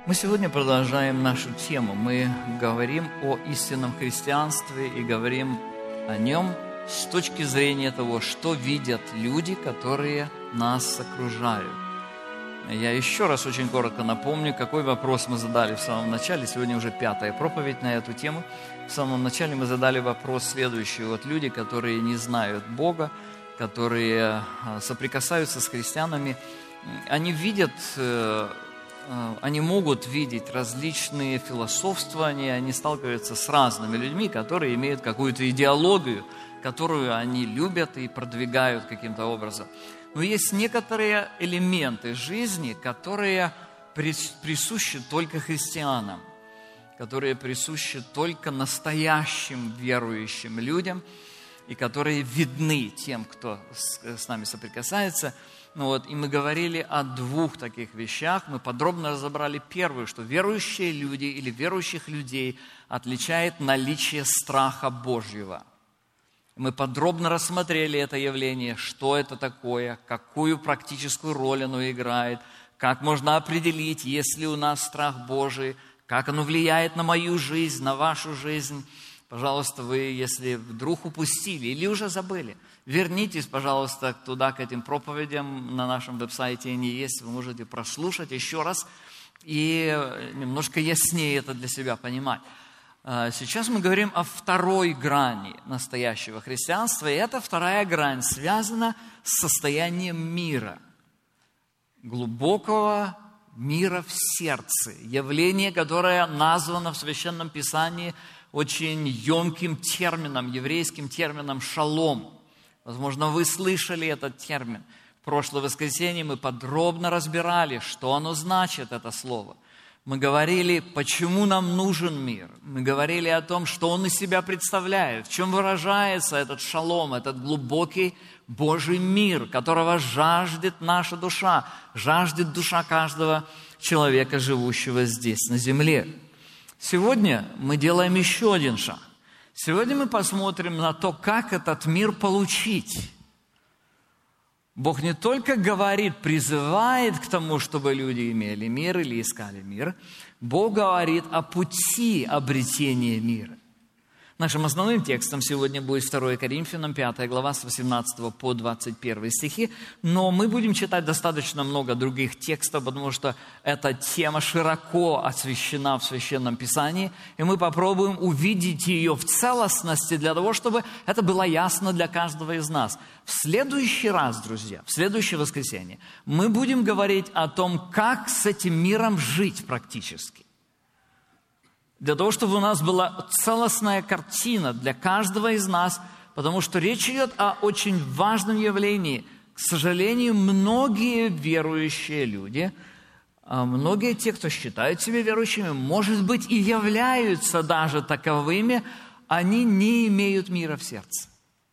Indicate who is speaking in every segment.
Speaker 1: Мы сегодня продолжаем нашу тему. Мы говорим о истинном христианстве и говорим о нем с точки зрения того, что видят люди, которые нас окружают. Я еще раз очень коротко напомню, какой вопрос мы задали в самом начале. Сегодня уже 5-я проповедь на эту тему. В самом начале мы задали вопрос следующий. Вот люди, которые не знают Бога, которые соприкасаются с христианами, они видят... Они могут видеть различные философствования, они сталкиваются с разными людьми, которые имеют какую-то идеологию, которую они любят и продвигают каким-то образом. Но есть некоторые элементы жизни, которые присущи только христианам, которые присущи только настоящим верующим людям и которые видны тем, кто с нами соприкасается. И мы говорили о двух таких вещах. Мы подробно разобрали первую, что верующие люди или верующих людей отличает наличие страха Божьего. Мы подробно рассмотрели это явление, что это такое, какую практическую роль оно играет, как можно определить, есть ли у нас страх Божий, как оно влияет на мою жизнь, на вашу жизнь. Пожалуйста, вы, если вдруг упустили или уже забыли, вернитесь, пожалуйста, туда, к этим проповедям. На нашем веб-сайте они есть, вы можете прослушать еще раз и немножко яснее это для себя понимать. Сейчас мы говорим о второй грани настоящего христианства, и эта вторая грань связана с состоянием мира, глубокого мира в сердце, явление, которое названо в Священном Писании очень емким термином, еврейским термином «шалом». Возможно, вы слышали этот термин. В прошлое воскресенье мы подробно разбирали, что оно значит, это слово. Мы говорили, почему нам нужен мир. Мы говорили о том, что он из себя представляет, в чем выражается этот шалом, этот глубокий Божий мир, которого жаждет наша душа, жаждет душа каждого человека, живущего здесь, на земле. Сегодня мы делаем еще один шаг. Сегодня мы посмотрим на то, как этот мир получить. Бог не только говорит, призывает к тому, чтобы люди имели мир или искали мир. Бог говорит о пути обретения мира. Нашим основным текстом сегодня будет 2 Коринфянам, 5 глава, с 18 по 21 стихи. Но мы будем читать достаточно много других текстов, потому что эта тема широко освещена в Священном Писании. И мы попробуем увидеть ее в целостности для того, чтобы это было ясно для каждого из нас. В следующий раз, друзья, в следующее воскресенье, мы будем говорить о том, как с этим миром жить практически. Для того, чтобы у нас была целостная картина для каждого из нас, потому что речь идет о очень важном явлении. К сожалению, многие верующие люди, многие те, кто считают себя верующими, может быть, и являются даже таковыми, они не имеют мира в сердце.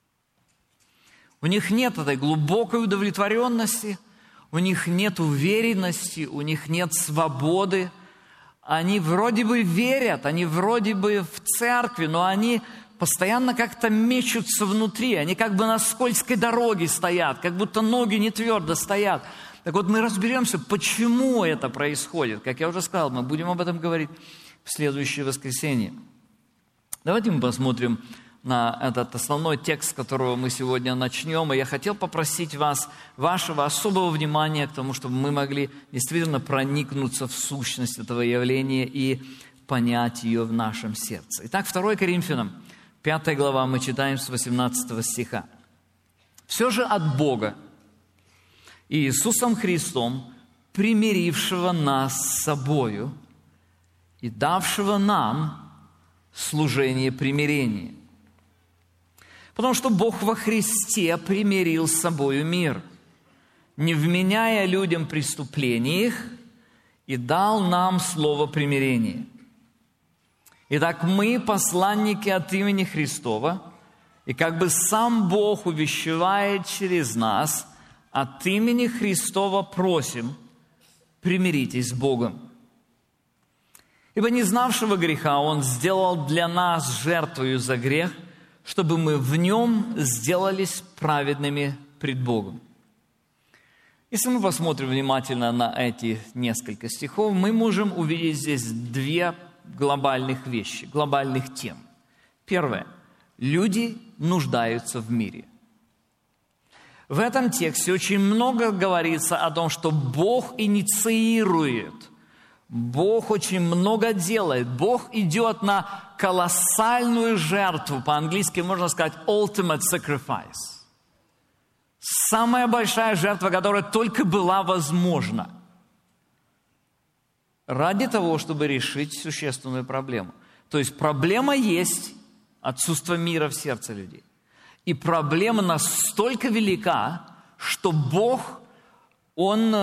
Speaker 1: У них нет этой глубокой удовлетворенности, у них нет уверенности, у них нет свободы. Они вроде бы верят, они вроде бы в церкви, но они постоянно как-то мечутся внутри. Они как бы на скользкой дороге стоят, как будто ноги не твердо стоят. Так вот, мы разберемся, почему это происходит. Как я уже сказал, мы будем об этом говорить в следующее воскресенье. Давайте мы посмотрим на этот основной текст, с которого мы сегодня начнем. И я хотел попросить вас, вашего особого внимания к тому, чтобы мы могли действительно проникнуться в сущность этого явления и понять ее в нашем сердце. Итак, 2 Коринфянам, 5 глава, мы читаем с 18 стиха. «Все же от Бога и Иисусом Христом, примирившего нас с собою и давшего нам служение примирения. Потому что Бог во Христе примирил с собою мир, не вменяя людям преступления их, и дал нам слово примирения. Итак, мы, посланники от имени Христова, и как бы сам Бог увещевает через нас, от имени Христова просим, примиритесь с Богом. Ибо не знавшего греха Он сделал для нас жертвою за грех, чтобы мы в Нем сделались праведными пред Богом. Если мы посмотрим внимательно на эти несколько стихов, мы можем увидеть здесь две глобальных вещи, глобальных тем. Первое. Люди нуждаются в мире. В этом тексте очень много говорится о том, что Бог инициирует, Бог очень много делает, Бог идет на колоссальную жертву, по-английски можно сказать ultimate sacrifice. Самая большая жертва, которая только была возможна ради того, чтобы решить существенную проблему. То есть проблема есть, отсутствие мира в сердце людей. И проблема настолько велика, что Бог, Он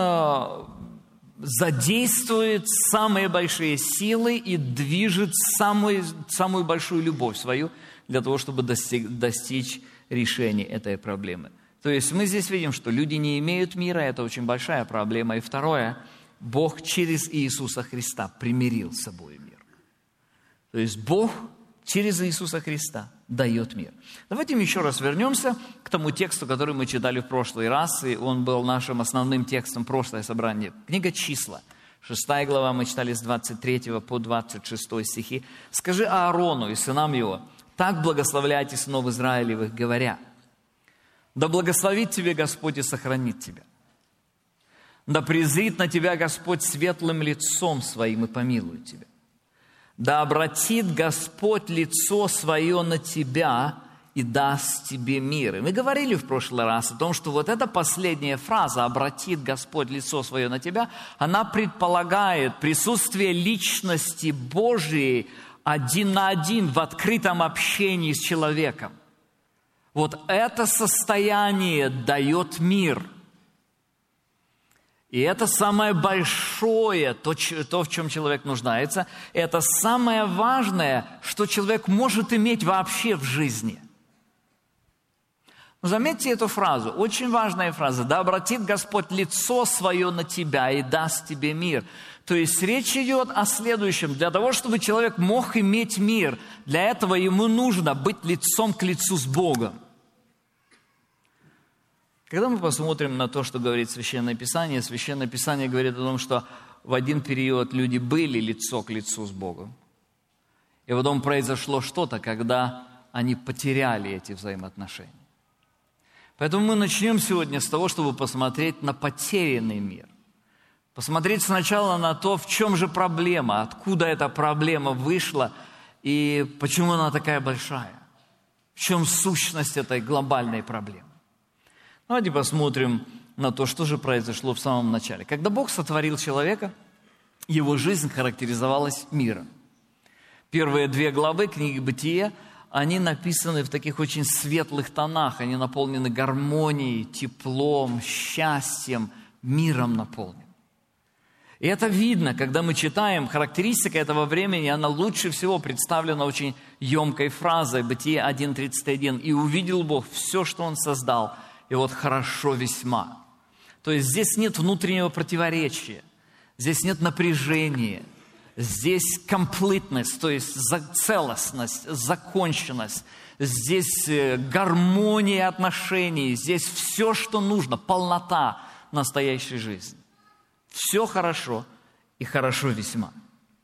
Speaker 1: задействует самые большие силы и движет самую большую любовь свою для того, чтобы достичь решения этой проблемы. То есть мы здесь видим, что люди не имеют мира, это очень большая проблема. И второе, Бог через Иисуса Христа примирил с собой мир. То есть Бог через Иисуса Христа дает мир. Давайте мы еще раз вернемся к тому тексту, который мы читали в прошлый раз, и он был нашим основным текстом прошлое собрание. Книга «Числа», 6 глава, мы читали с 23 по 26 стихи. «Скажи Аарону и сынам его, так благословляйте сынов Израилевых, говоря, да благословит тебе Господь и сохранит тебя. Да презрит на тебя Господь светлым лицом своим и помилует тебя. Да обратит Господь лицо свое на тебя и даст тебе мир». И мы говорили в прошлый раз о том, что вот эта последняя фраза «обратит Господь лицо свое на тебя», она предполагает присутствие личности Божией один на один в открытом общении с человеком. Вот это состояние дает мир. И это самое большое, то, в чем человек нуждается, это самое важное, что человек может иметь вообще в жизни. Но заметьте эту фразу, очень важная фраза. «Да обратит Господь лицо свое на тебя и даст тебе мир». То есть речь идет о следующем. Для того, чтобы человек мог иметь мир, для этого ему нужно быть лицом к лицу с Богом. Когда мы посмотрим на то, что говорит Священное Писание говорит о том, что в один период люди были лицо к лицу с Богом. И потом произошло что-то, когда они потеряли эти взаимоотношения. Поэтому мы начнем сегодня с того, чтобы посмотреть на потерянный мир. Посмотреть сначала на то, в чем же проблема, откуда эта проблема вышла и почему она такая большая. В чем сущность этой глобальной проблемы. Давайте посмотрим на то, что же произошло в самом начале. Когда Бог сотворил человека, его жизнь характеризовалась миром. Первые 2 главы книги «Бытие», они написаны в таких очень светлых тонах, они наполнены гармонией, теплом, счастьем, миром наполнены. И это видно, когда мы читаем, характеристика этого времени, она лучше всего представлена очень емкой фразой Бытие 1:31. «И увидел Бог все, что Он создал, и вот хорошо весьма». То есть здесь нет внутреннего противоречия, здесь нет напряжения, здесь completeness, то есть целостность, законченность, здесь гармония отношений, здесь все, что нужно, полнота настоящей жизни. Все хорошо и хорошо весьма.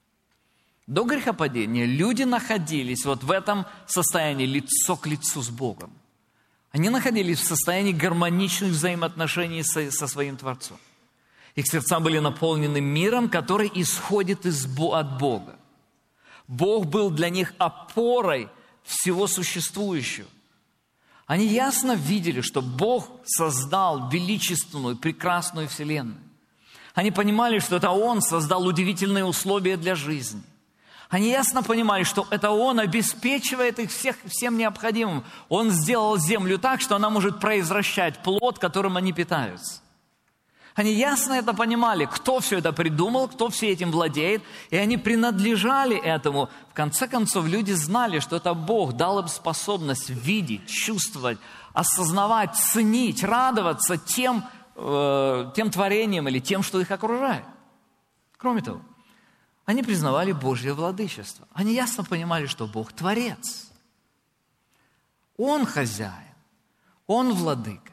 Speaker 1: До грехопадения люди находились вот в этом состоянии лицо к лицу с Богом. Они находились в состоянии гармоничных взаимоотношений со своим Творцом. Их сердца были наполнены миром, который исходит от Бога. Бог был для них опорой всего существующего. Они ясно видели, что Бог создал величественную, прекрасную вселенную. Они понимали, что это Он создал удивительные условия для жизни. Они ясно понимали, что это Он обеспечивает их всем необходимым. Он сделал землю так, что она может произвращать плод, которым они питаются. Они ясно это понимали, кто все это придумал, кто все этим владеет, и они принадлежали этому. В конце концов, люди знали, что это Бог дал им способность видеть, чувствовать, осознавать, ценить, радоваться тем творением или тем, что их окружает. Кроме того, они признавали Божье владычество. Они ясно понимали, что Бог творец. Он хозяин, Он владыка,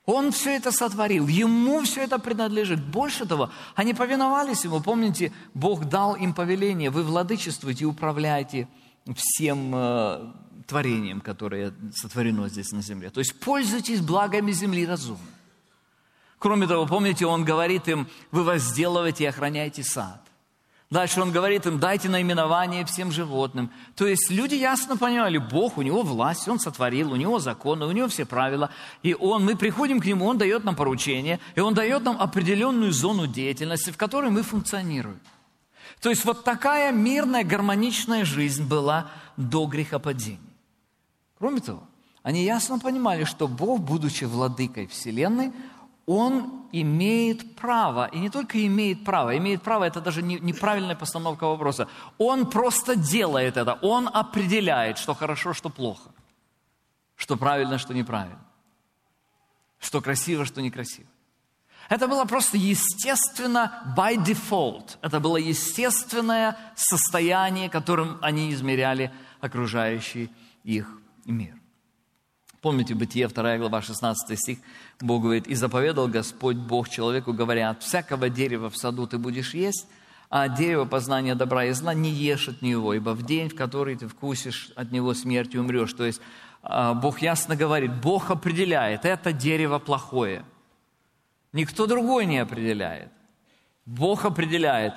Speaker 1: Он все это сотворил, Ему все это принадлежит. Больше того, они повиновались Ему. Помните, Бог дал им повеление: вы владычествуете и управляете всем творением, которое сотворено здесь на земле. То есть пользуйтесь благами земли разумно. Кроме того, помните, Он говорит им: вы возделываете и охраняете сад. Дальше Он говорит им: дайте наименование всем животным. То есть люди ясно понимали, Бог, у Него власть, Он сотворил, у Него законы, у Него все правила. И мы приходим к Нему, Он дает нам поручение, и Он дает нам определенную зону деятельности, в которой мы функционируем. То есть вот такая мирная, гармоничная жизнь была до грехопадения. Кроме того, они ясно понимали, что Бог, будучи владыкой Вселенной, Он имеет право, и не только имеет право, это даже неправильная постановка вопроса. Он просто делает это, Он определяет, что хорошо, что плохо, что правильно, что неправильно, что красиво, что некрасиво. Это было просто естественно, by default. Это было естественное состояние, которым они измеряли окружающий их мир. Помните, Бытие, 2 глава, 16 стих, Бог говорит: «И заповедал Господь Бог человеку, говоря: от всякого дерева в саду ты будешь есть, а от дерева познания добра и зла не ешь от него, ибо в день, в который ты вкусишь от него, смертью умрешь». То есть Бог ясно говорит, Бог определяет, это дерево плохое. Никто другой не определяет. Бог определяет.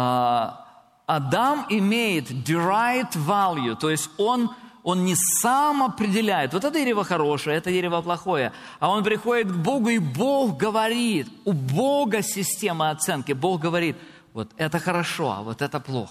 Speaker 1: Адам имеет derived value, то есть он не сам определяет, вот это дерево хорошее, это дерево плохое. А он приходит к Богу, и Бог говорит, у Бога система оценки. Бог говорит: вот это хорошо, а вот это плохо.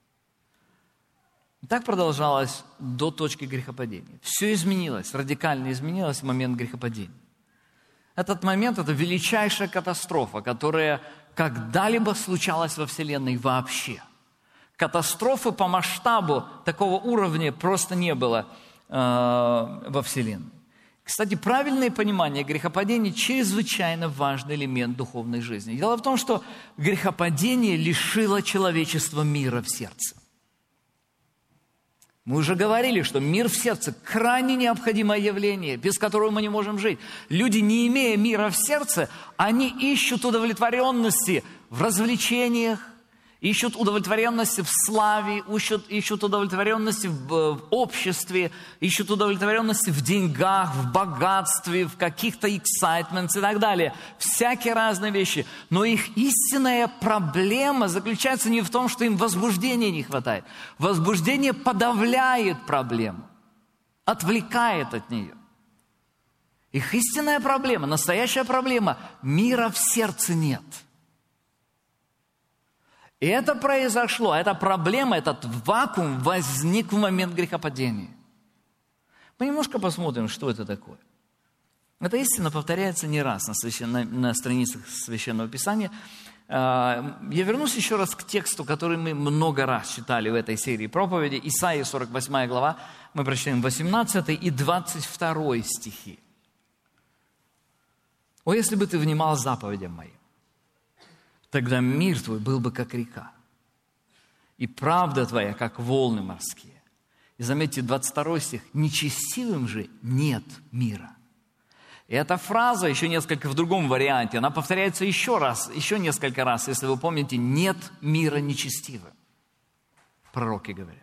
Speaker 1: И так продолжалось до точки грехопадения. Все изменилось, радикально изменилось в момент грехопадения. Этот момент – это величайшая катастрофа, которая когда-либо случалась во Вселенной вообще. Катастрофы по масштабу такого уровня просто не было во Вселенной. Кстати, правильное понимание грехопадения – чрезвычайно важный элемент духовной жизни. Дело в том, что грехопадение лишило человечества мира в сердце. Мы уже говорили, что мир в сердце – крайне необходимое явление, без которого мы не можем жить. Люди, не имея мира в сердце, они ищут удовлетворенности в развлечениях, ищут удовлетворенности в славе, ищут удовлетворенности в обществе, ищут удовлетворенности в деньгах, в богатстве, в каких-то excitements и так далее. Всякие разные вещи. Но их истинная проблема заключается не в том, что им возбуждения не хватает. Возбуждение подавляет проблему, отвлекает от нее. Их истинная проблема, настоящая проблема – мира в сердце нет. И это произошло, эта проблема, этот вакуум возник в момент грехопадения. Мы немножко посмотрим, что это такое. Эта истина повторяется не раз на страницах Священного Писания. Я вернусь еще раз к тексту, который мы много раз читали в этой серии проповеди. Исайя, 48 глава, мы прочитаем 18 и 22 стихи. «О, если бы ты внимал заповедям моим, тогда мир твой был бы, как река, и правда твоя, как волны морские». И заметьте, 22 стих. «Нечестивым же нет мира». И эта фраза еще несколько в другом варианте, она повторяется еще несколько раз, если вы помните: «Нет мира нечестивым», пророки говорят.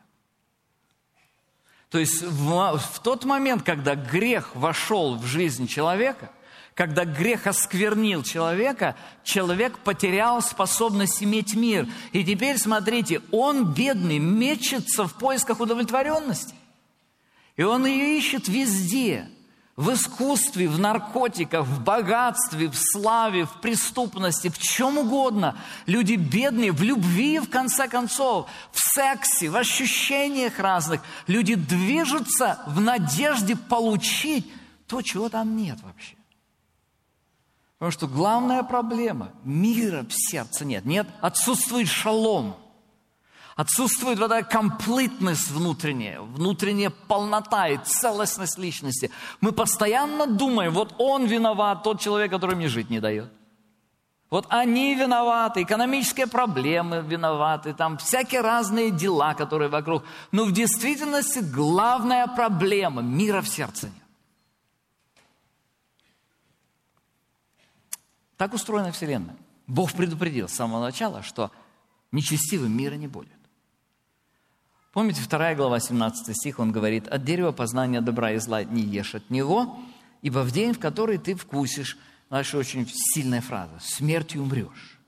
Speaker 1: То есть в тот момент, когда грех вошел в жизнь человека, когда грех осквернил человека, человек потерял способность иметь мир. И теперь, смотрите, он, бедный, мечется в поисках удовлетворенности. И он ее ищет везде. В искусстве, в наркотиках, в богатстве, в славе, в преступности, в чем угодно. Люди бедные, в любви, в конце концов, в сексе, в ощущениях разных. Люди движутся в надежде получить то, чего там нет вообще. Потому что главная проблема – мира в сердце нет. Нет, отсутствует шалом. Отсутствует вот эта completeness внутренняя полнота и целостность личности. Мы постоянно думаем: вот он виноват, тот человек, который мне жить не дает. Вот они виноваты, экономические проблемы виноваты, там всякие разные дела, которые вокруг. Но в действительности главная проблема – мира в сердце нет. Так устроена Вселенная. Бог предупредил с самого начала, что нечестивым мира не будет. Помните, 2 глава, 17 стих, он говорит: «От дерева познания добра и зла не ешь от него, ибо в день, в который ты вкусишь», дальше очень сильная фраза, «смертью умрешь».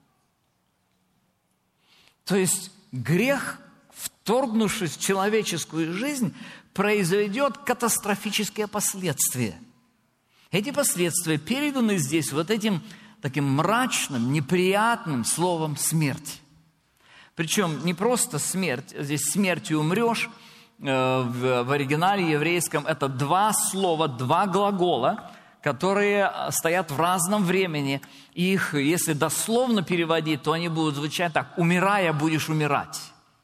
Speaker 1: То есть грех, вторгнувшись в человеческую жизнь, произведет катастрофические последствия. Эти последствия переданы здесь вот этим таким мрачным, неприятным словом «смерть». Причем не просто смерть, здесь «смертью умрешь». В оригинале еврейском это два слова, два глагола, которые стоят в разном времени. Их, если дословно переводить, то они будут звучать так: «умирая, будешь умирать».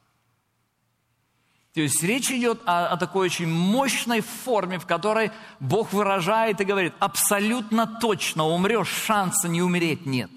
Speaker 1: То есть речь идет о такой очень мощной форме, в которой Бог выражает и говорит: абсолютно точно умрешь, шанса не умереть нет.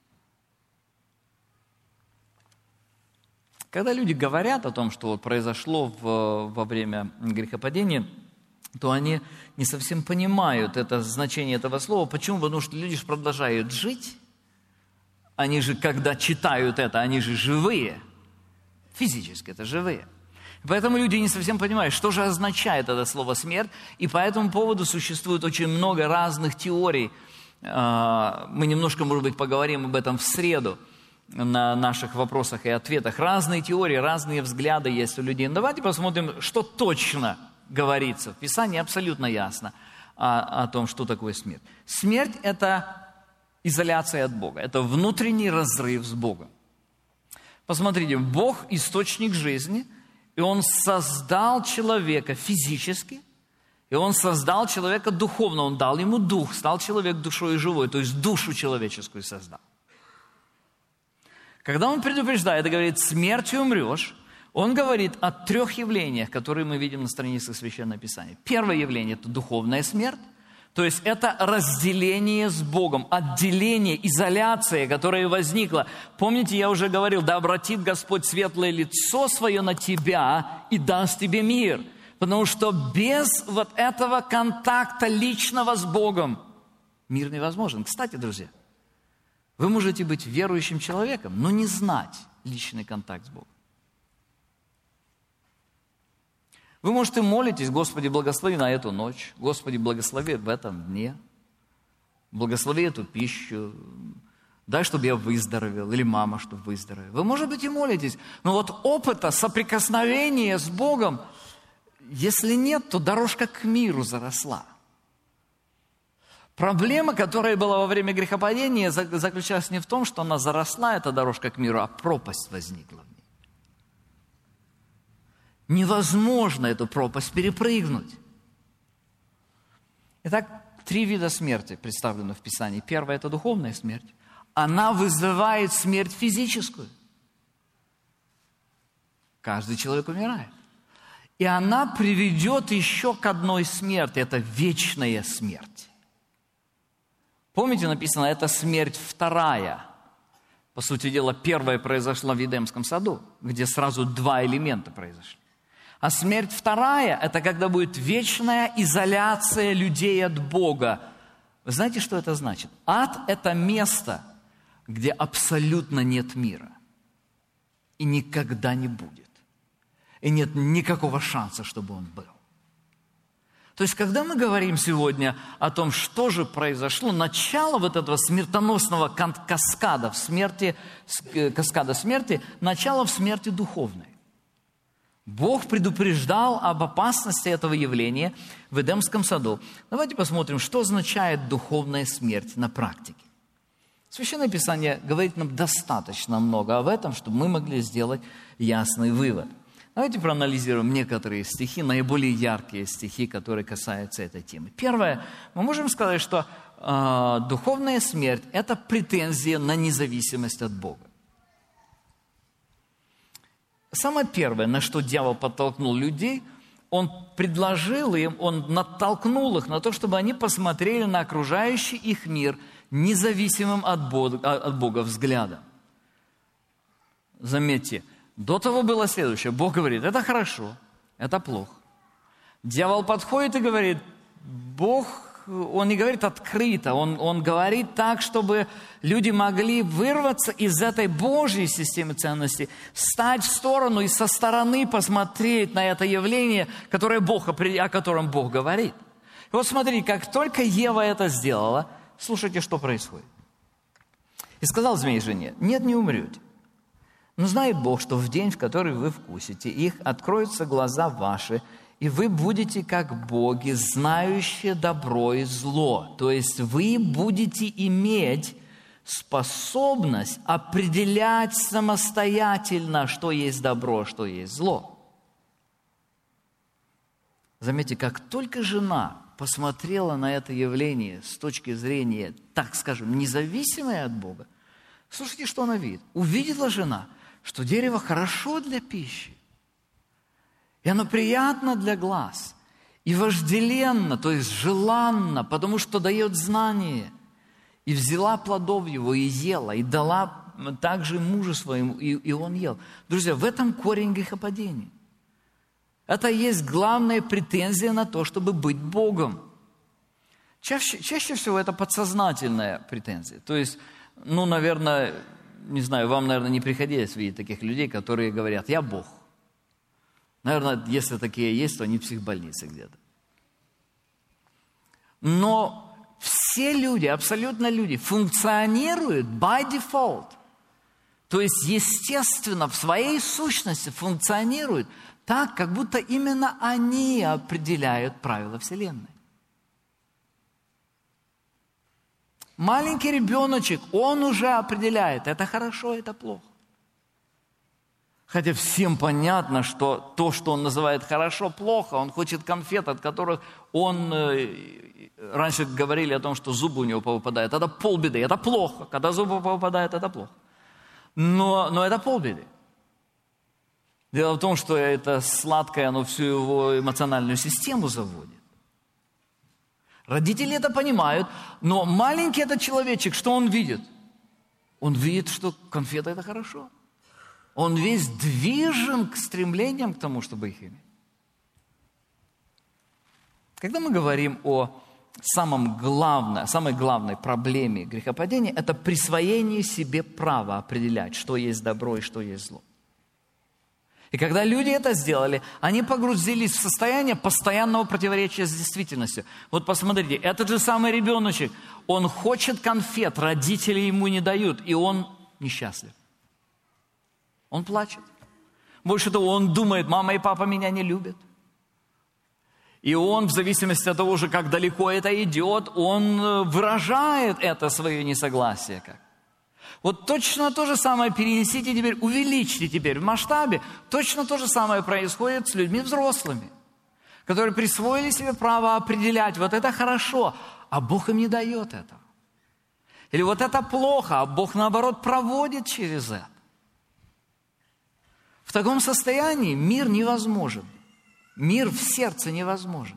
Speaker 1: Когда люди говорят о том, что вот произошло во время грехопадения, то они не совсем понимают это значение этого слова. Почему? Потому что люди же продолжают жить. Они же, когда читают это, они же живые. Физически это живые. Поэтому люди не совсем понимают, что же означает это слово «смерть». И по этому поводу существует очень много разных теорий. Мы немножко, может быть, поговорим об этом в среду на наших вопросах и ответах. Разные теории, разные взгляды есть у людей. Но давайте посмотрим, что точно говорится. В Писании абсолютно ясно о том, что такое смерть. Смерть – это изоляция от Бога. Это внутренний разрыв с Богом. Посмотрите, Бог – источник жизни, и Он создал человека физически, и Он создал человека духовно. Он дал ему дух, стал человек душой живой, то есть душу человеческую создал. Когда Он предупреждает и говорит: «смертью умрешь», Он говорит о трех явлениях, которые мы видим на страницах Священного Писания. Первое явление – это духовная смерть, то есть это разделение с Богом, отделение, изоляция, которая возникла. Помните, я уже говорил: «Да обратит Господь светлое лицо свое на тебя и даст тебе мир». Потому что без вот этого контакта личного с Богом мир невозможен. Кстати, друзья, вы можете быть верующим человеком, но не знать личный контакт с Богом. Вы, может, и молитесь: «Господи, благослови на эту ночь, Господи, благослови в этом дне, благослови эту пищу, дай, чтобы я выздоровел», или мама, чтобы выздоровела. Вы, может быть, и молитесь, но вот опыта соприкосновения с Богом, если нет, то дорожка к миру заросла. Проблема, которая была во время грехопадения, заключалась не в том, что она заросла, эта дорожка к миру, а пропасть возникла в ней. Невозможно эту пропасть перепрыгнуть. Итак, три вида смерти представлены в Писании. Первая – это духовная смерть. Она вызывает смерть физическую. Каждый человек умирает. И она приведет еще к одной смерти – это вечная смерть. Помните, написано, это смерть вторая. По сути дела, первая произошла в Эдемском саду, где сразу два элемента произошли. А смерть вторая – это когда будет вечная изоляция людей от Бога. Вы знаете, что это значит? Ад – это место, где абсолютно нет мира. И никогда не будет. И нет никакого шанса, чтобы он был. То есть, когда мы говорим сегодня о том, что же произошло, начало вот этого смертоносного каскада смерти, начало в смерти духовной. Бог предупреждал об опасности этого явления в Эдемском саду. Давайте посмотрим, что означает духовная смерть на практике. Священное Писание говорит нам достаточно много об этом, чтобы мы могли сделать ясный вывод. Давайте проанализируем некоторые стихи, наиболее яркие стихи, которые касаются этой темы. Первое, мы можем сказать, что духовная смерть – это претензия на независимость от Бога. Самое первое, на что дьявол подтолкнул людей, он предложил им, он натолкнул их на то, чтобы они посмотрели на окружающий их мир независимым от Бога взглядом. Заметьте, до того было следующее. Бог говорит: это хорошо, это плохо. Дьявол подходит и говорит: Бог он не говорит открыто, он говорит так, чтобы люди могли вырваться из этой Божьей системы ценностей, встать в сторону и со стороны посмотреть на это явление, о котором Бог говорит. И вот смотри, как только Ева это сделала, слушайте, что происходит. «И сказал змей жене: нет, не умрете. Но знает Бог, что в день, в который вы вкусите их, откроются глаза ваши, и вы будете как боги, знающие добро и зло». То есть вы будете иметь способность определять самостоятельно, что есть добро, что есть зло. Заметьте, как только жена посмотрела на это явление с точки зрения, так скажем, независимой от Бога, слушайте, что она видит. Увидела жена, что дерево хорошо для пищи, и оно приятно для глаз, и вожделенно, то есть желанно, потому что дает знание. И взяла плодов его, и ела, и дала также мужу своему, и он ел. Друзья, в этом корень грехопадения. Это и есть главная претензия на то, чтобы быть Богом. Чаще всего это подсознательная претензия. То есть, наверное, не знаю, вам, наверное, не приходилось видеть таких людей, которые говорят: «Я Бог». Наверное, если такие есть, то они в психбольнице где-то. Но все люди, абсолютно люди, функционируют by default. То есть, естественно, в своей сущности функционируют так, как будто именно они определяют правила Вселенной. Маленький ребеночек, он уже определяет, это хорошо, это плохо. Хотя всем понятно, что то, что он называет хорошо, плохо. Он хочет конфет, от которых он... Раньше говорили о том, что зубы у него повыпадают. Это полбеды, это плохо. Когда зубы повыпадают, это плохо. Но это полбеды. Дело в том, что это сладкое, оно всю его эмоциональную систему заводит. Родители это понимают, но маленький этот человечек, что он видит? Он видит, что конфеты – это хорошо. Он весь движен к стремлениям к тому, чтобы их иметь. Когда мы говорим о самой главной проблеме грехопадения, это присвоение себе права определять, что есть добро и что есть зло. И когда люди это сделали, они погрузились в состояние постоянного противоречия с действительностью. Вот посмотрите, этот же самый ребеночек, он хочет конфет, родители ему не дают, и он несчастлив. Он плачет. Больше того, он думает: мама и папа меня не любят. И он, в зависимости от того же, как далеко это идет, он выражает это свое несогласие. Вот точно то же самое перенесите теперь, увеличьте теперь в масштабе. Точно то же самое происходит с людьми взрослыми, которые присвоили себе право определять: вот это хорошо, а Бог им не дает этого. Или вот это плохо, а Бог, наоборот, проводит через это. В таком состоянии мир невозможен. Мир в сердце невозможен.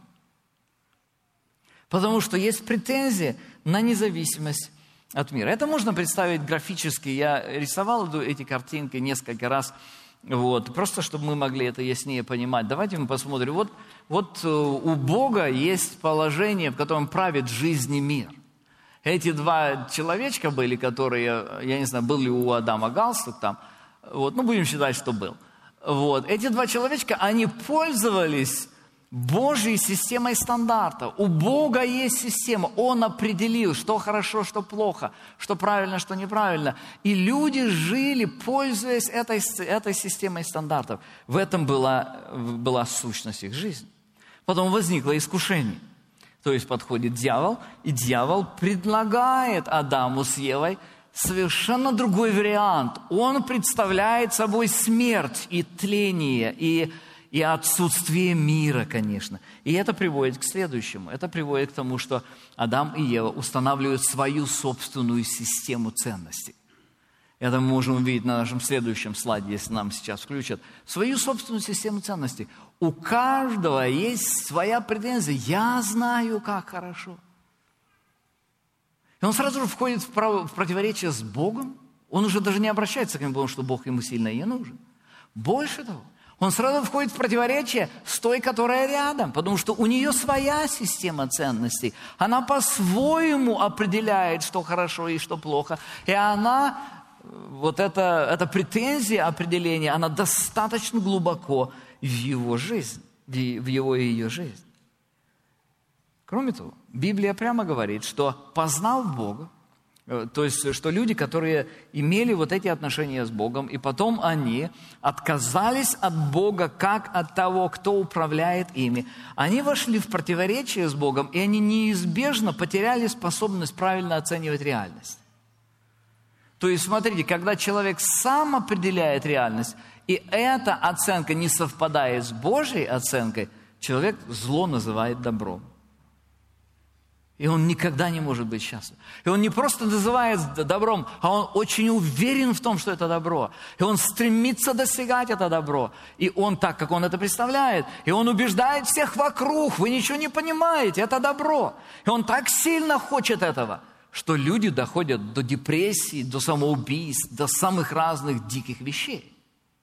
Speaker 1: Потому что есть претензии на независимость от мира. Это можно представить графически. Я рисовал эти картинки несколько раз, просто чтобы мы могли это яснее понимать. Давайте мы посмотрим. Вот у Бога есть положение, в котором правит жизнь и мир. Эти два человечка были, которые, я не знаю, был ли у Адама галстук там, будем считать, что был. Эти два человечка, они пользовались Божьей системой стандартов. У Бога есть система. Он определил, что хорошо, что плохо, что правильно, что неправильно. И люди жили, пользуясь этой системой стандартов. В этом была сущность их жизни. Потом возникло искушение. То есть подходит дьявол, и дьявол предлагает Адаму с Евой совершенно другой вариант. Он представляет собой смерть и тление, и отсутствие мира, конечно. И это приводит к следующему. Это приводит к тому, что Адам и Ева устанавливают свою собственную систему ценностей. Это мы можем увидеть на нашем следующем слайде, если нам сейчас включат. Свою собственную систему ценностей. У каждого есть своя претензия. Я знаю, как хорошо. И он сразу же входит в противоречие с Богом. Он уже даже не обращается к нему, потому что Бог ему сильно и нужен. Больше того, Он сразу входит в противоречие с той, которая рядом, потому что у нее своя система ценностей. Она по-своему определяет, что хорошо и что плохо. И она, вот эта претензия определения, она достаточно глубоко в его жизнь, в его и ее жизнь. Кроме того, Библия прямо говорит, что познав Бога, то есть, что люди, которые имели вот эти отношения с Богом, и потом они отказались от Бога, как от того, кто управляет ими, они вошли в противоречие с Богом, и они неизбежно потеряли способность правильно оценивать реальность. То есть, смотрите, когда человек сам определяет реальность, и эта оценка не совпадает с Божьей оценкой, человек зло называет добром. И он никогда не может быть счастлив. И он не просто называет добром, а он очень уверен в том, что это добро. И он стремится достигать это добро. И он так, как он это представляет. И он убеждает всех вокруг. Вы ничего не понимаете, это добро. И он так сильно хочет этого, что люди доходят до депрессии, до самоубийств, до самых разных диких вещей.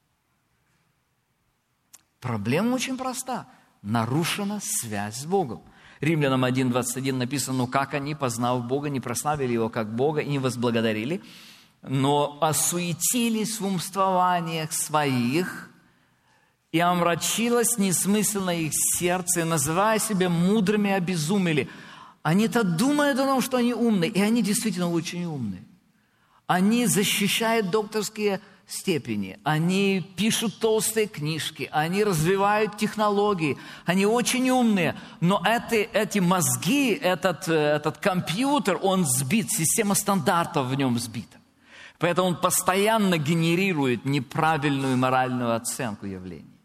Speaker 1: Проблема очень проста. Нарушена связь с Богом. Римлянам 1:21 написано: «Ну как они, познав Бога, не прославили Его как Бога и не возблагодарили, но осуетились в умствованиях своих, и омрачилось несмысленно их сердце, и, называя себя мудрыми, обезумели». Они-то думают о том, что они умные, и они действительно очень умные. Они защищают докторские степени, они пишут толстые книжки, они развивают технологии, они очень умные, но эти мозги, этот компьютер, он сбит, система стандартов в нем сбита. Поэтому он постоянно генерирует неправильную моральную оценку явлений.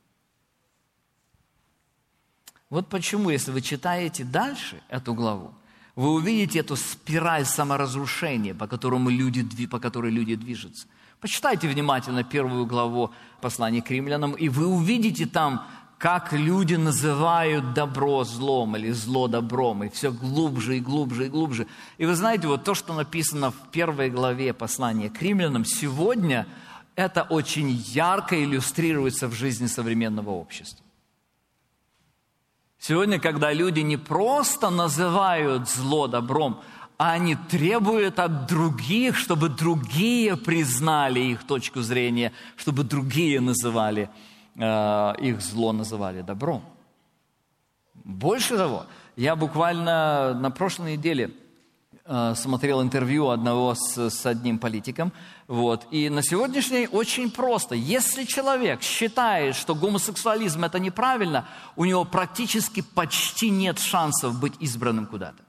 Speaker 1: Вот почему, если вы читаете дальше эту главу, вы увидите эту спираль саморазрушения, по которой люди движутся. Почитайте внимательно 1 главу послания к римлянам, и вы увидите там, как люди называют добро злом или зло добром, и все глубже и глубже и глубже. И вы знаете, вот то, что написано в 1 главе послания к римлянам, сегодня это очень ярко иллюстрируется в жизни современного общества. Сегодня, когда люди не просто называют зло добром, а они требуют от других, чтобы другие признали их точку зрения, чтобы другие называли их зло, называли добром. Больше того, я буквально на прошлой неделе смотрел интервью одного с одним политиком, и на сегодняшний день очень просто. Если человек считает, что гомосексуализм – это неправильно, у него практически почти нет шансов быть избранным куда-то.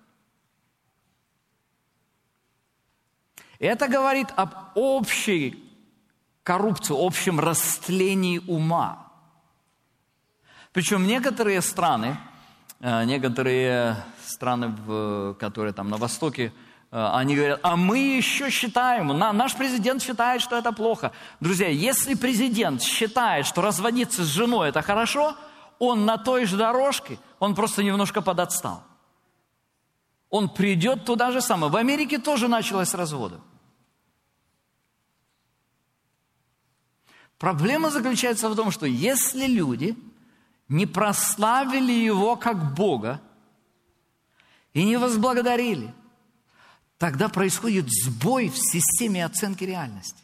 Speaker 1: Это говорит об общей коррупции, общем растлении ума. Причем некоторые страны, которые там на Востоке, они говорят: а мы еще считаем, наш президент считает, что это плохо. Друзья, если президент считает, что разводиться с женой – это хорошо, он на той же дорожке, он просто немножко подотстал. Он придет туда же самое. В Америке тоже началось с разводов. Проблема заключается в том, что если люди не прославили Его как Бога и не возблагодарили, тогда происходит сбой в системе оценки реальности.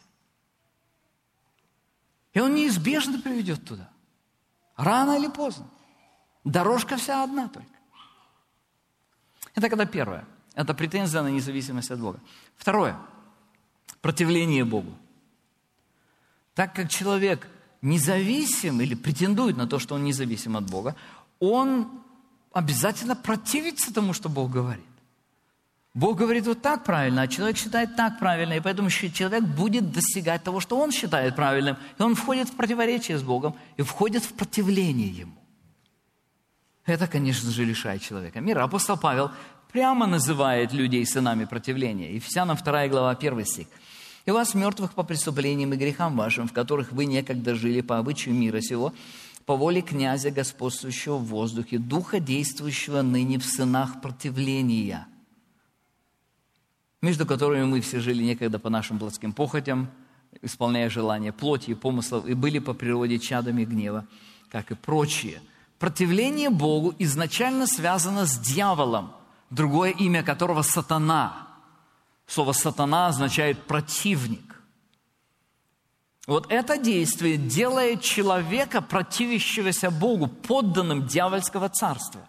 Speaker 1: И он неизбежно приведет туда. Рано или поздно. Дорожка вся одна только. Это когда первое. Это претензия на независимость от Бога. Второе. Противление Богу. Так как человек независим или претендует на то, что он независим от Бога, он обязательно противится тому, что Бог говорит. Бог говорит вот так правильно, а человек считает так правильно, и поэтому человек будет достигать того, что он считает правильным, и он входит в противоречие с Богом и входит в противление Ему. Это, конечно же, лишает человека мира. Апостол Павел прямо называет людей сынами противления. Ефесянам 2 глава 1 стих. «И вас, мертвых по преступлениям и грехам вашим, в которых вы некогда жили по обычаю мира сего, по воле князя, господствующего в воздухе, духа, действующего ныне в сынах противления, между которыми мы все жили некогда по нашим плотским похотям, исполняя желания плоти и помыслов, и были по природе чадами гнева, как и прочие. Противление Богу изначально связано с дьяволом, другое имя которого сатана. Слово «сатана» означает «противник». Вот это действие делает человека, противящегося Богу, подданным дьявольского царства.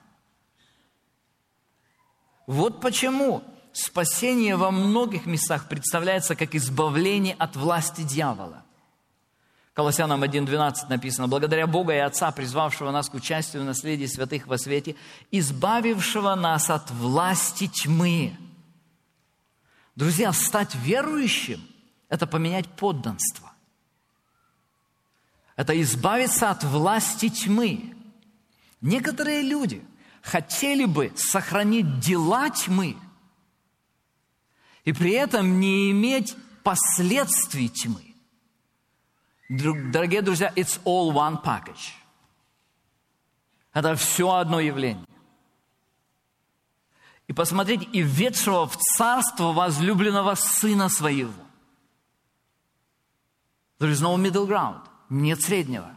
Speaker 1: Вот почему спасение во многих местах представляется как избавление от власти дьявола. Колоссянам 1:12 написано: «Благодаря Бога и Отца, призвавшего нас к участию в наследии святых во свете, избавившего нас от власти тьмы». Друзья, стать верующим – это поменять подданство. Это избавиться от власти тьмы. Некоторые люди хотели бы сохранить дела тьмы и при этом не иметь последствий тьмы. Дорогие друзья, it's all one package. Это все одно явление. И посмотрите, и введшего в царство возлюбленного Сына Своего. There is no middle ground. Нет среднего.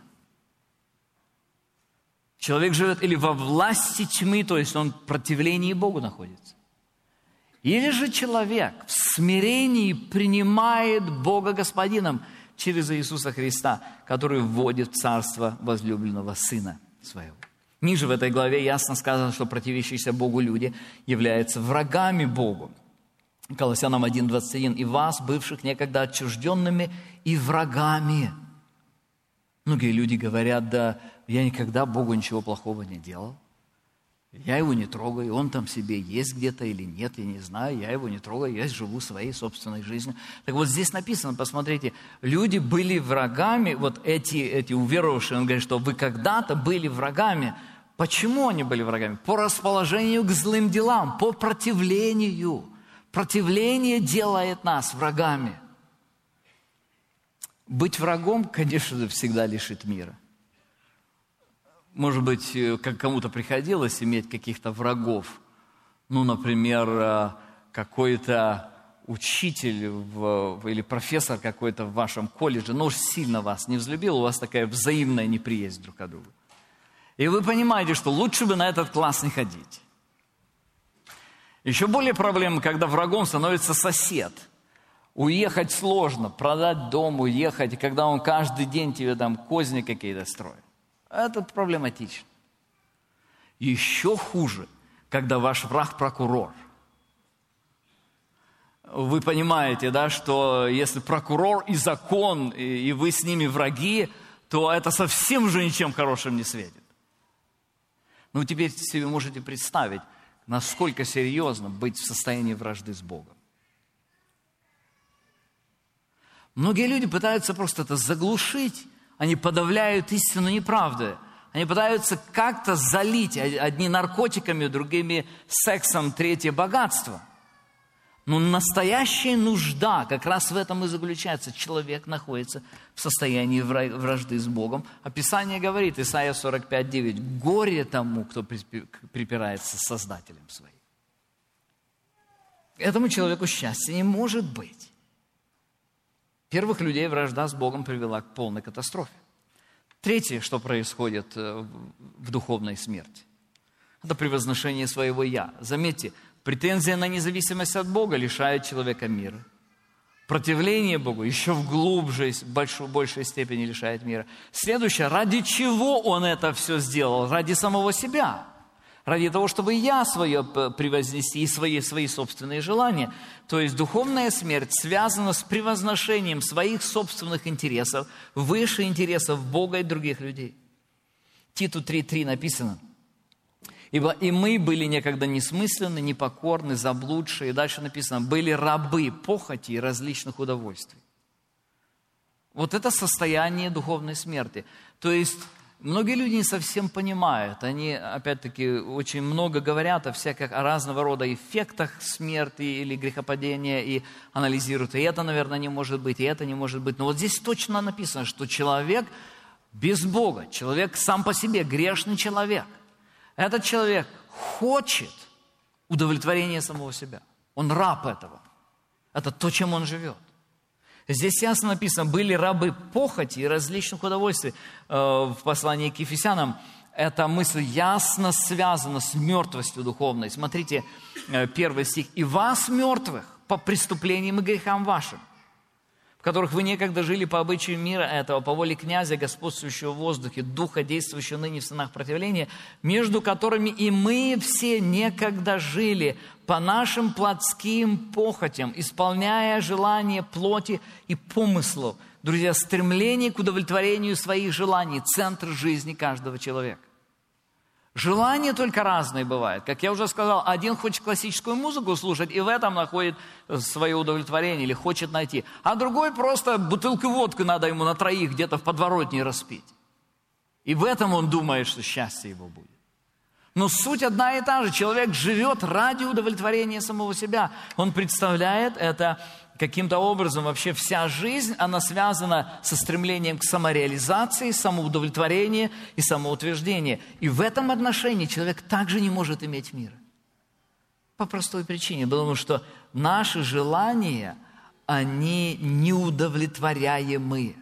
Speaker 1: Человек живет или во власти тьмы, то есть он в противлении Богу находится. Или же человек в смирении принимает Бога Господином через Иисуса Христа, который вводит в царство возлюбленного Сына Своего. Ниже в этой главе ясно сказано, что противящиеся Богу люди являются врагами Богу. Колоссянам 1:21. «И вас, бывших некогда отчужденными и врагами». Многие люди говорят: да, я никогда Богу ничего плохого не делал. Я его не трогаю, он там себе есть где-то или нет, я не знаю, я его не трогаю, я живу своей собственной жизнью. Так вот здесь написано, посмотрите, люди были врагами, вот эти уверовавшие, он говорит, что вы когда-то были врагами. Почему они были врагами? По расположению к злым делам, по противлению. Противление делает нас врагами. Быть врагом, конечно, всегда лишит мира. Может быть, как кому-то приходилось иметь каких-то врагов. Ну, например, какой-то учитель или профессор какой-то в вашем колледже, ну, уж сильно вас не взлюбил, у вас такая взаимная неприязнь друг к другу. И вы понимаете, что лучше бы на этот класс не ходить. Еще более проблема, когда врагом становится сосед. Уехать сложно, продать дом, уехать, и когда он каждый день тебе там козни какие-то строит. Это проблематично. Еще хуже, когда ваш враг прокурор. Вы понимаете, да, что если прокурор и закон, и вы с ними враги, то это совсем уже ничем хорошим не светит. Ну, теперь себе можете представить, насколько серьезно быть в состоянии вражды с Богом. Многие люди пытаются просто это заглушить. Они подавляют истину неправды. Они пытаются как-то залить. Одни наркотиками, другими сексом, третьи богатство. Но настоящая нужда как раз в этом и заключается. Человек находится в состоянии вражды с Богом. А Писание говорит, Исайя 45:9, «Горе тому, кто припирается с Создателем своим». Этому человеку счастья не может быть. Первых людей вражда с Богом привела к полной катастрофе. Третье, что происходит в духовной смерти, это превозношение своего «я». Заметьте, претензия на независимость от Бога лишает человека мира. Противление Богу еще в большей степени лишает мира. Следующее, ради чего он это все сделал? Ради самого себя. Ради того, чтобы «я» свое превознести и свои собственные желания. То есть духовная смерть связана с превозношением своих собственных интересов выше интересов Бога и других людей. Титу 3:3 написано: «Ибо и мы были некогда несмысленны, непокорны, заблудшие». И дальше написано: «Были рабы похоти и различных удовольствий». Вот это состояние духовной смерти. То есть многие люди не совсем понимают. Они, опять-таки, очень много говорят о разного рода эффектах смерти или грехопадения и анализируют. И это, наверное, не может быть, и это не может быть. Но вот здесь точно написано, что человек без Бога, человек сам по себе, грешный человек, этот человек хочет удовлетворения самого себя. Он раб этого. Это то, чем он живет. Здесь ясно написано, были рабы похоти и различных удовольствий. В послании к Ефесянам эта мысль ясно связана с мертвостью духовной. Смотрите, 1 стих. «И вас, мертвых, по преступлениям и грехам вашим, в которых вы некогда жили по обычаю мира этого, по воле князя, господствующего в воздухе, духа, действующего ныне в сынах противления, между которыми и мы все некогда жили по нашим плотским похотям, исполняя желания плоти и помыслов». Друзья, стремление к удовлетворению своих желаний – центр жизни каждого человека. Желания только разные бывают. Как я уже сказал, один хочет классическую музыку слушать, и в этом находит свое удовлетворение или хочет найти. А другой просто бутылку водки надо ему на троих где-то в подворотне распить. И в этом он думает, что счастье его будет. Но суть одна и та же. Человек живет ради удовлетворения самого себя. Он представляет это каким-то образом. Вообще вся жизнь, она связана со стремлением к самореализации, самоудовлетворению и самоутверждению. И в этом отношении человек также не может иметь мира. По простой причине. Потому что наши желания, они неудовлетворяемые.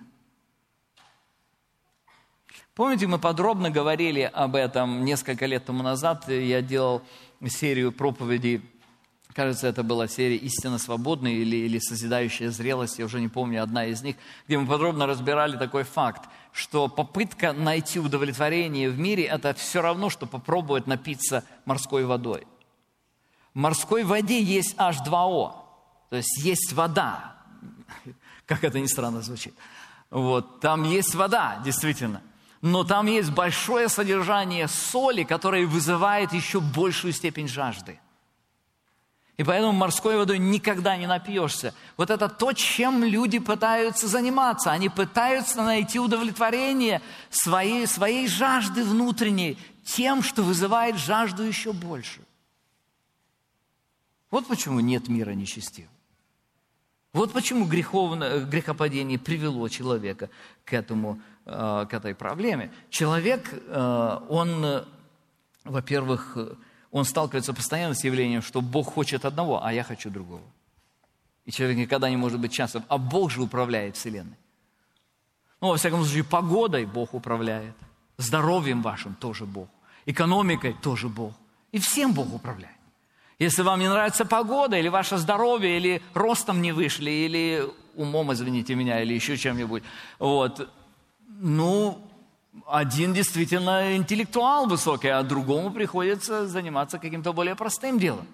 Speaker 1: Помните, мы подробно говорили об этом несколько лет тому назад. Я делал серию проповедей, кажется, это была серия «Истинно свободный» или «Созидающая зрелость», я уже не помню, одна из них, где мы подробно разбирали такой факт, что попытка найти удовлетворение в мире – это все равно, что попробовать напиться морской водой. В морской воде есть H2O, то есть есть вода, как это ни странно звучит. Вот, там есть вода, действительно. Но там есть большое содержание соли, которое вызывает еще большую степень жажды. И поэтому морской водой никогда не напьешься. Вот это то, чем люди пытаются заниматься. Они пытаются найти удовлетворение своей жажды внутренней тем, что вызывает жажду еще больше. Вот почему нет мира нечестивого. Вот почему грехопадение привело человека к этой проблеме. Человек, он, во-первых, он сталкивается постоянно с явлением, что Бог хочет одного, а я хочу другого. И человек никогда не может быть счастлив, а Бог же управляет Вселенной. Ну, во всяком случае, погодой Бог управляет, здоровьем вашим тоже Бог, экономикой тоже Бог, и всем Бог управляет. Если вам не нравится погода, или ваше здоровье, или ростом не вышли, или умом, извините меня, или еще чем-нибудь, вот, ну, один действительно интеллектуал высокий, а другому приходится заниматься каким-то более простым делом.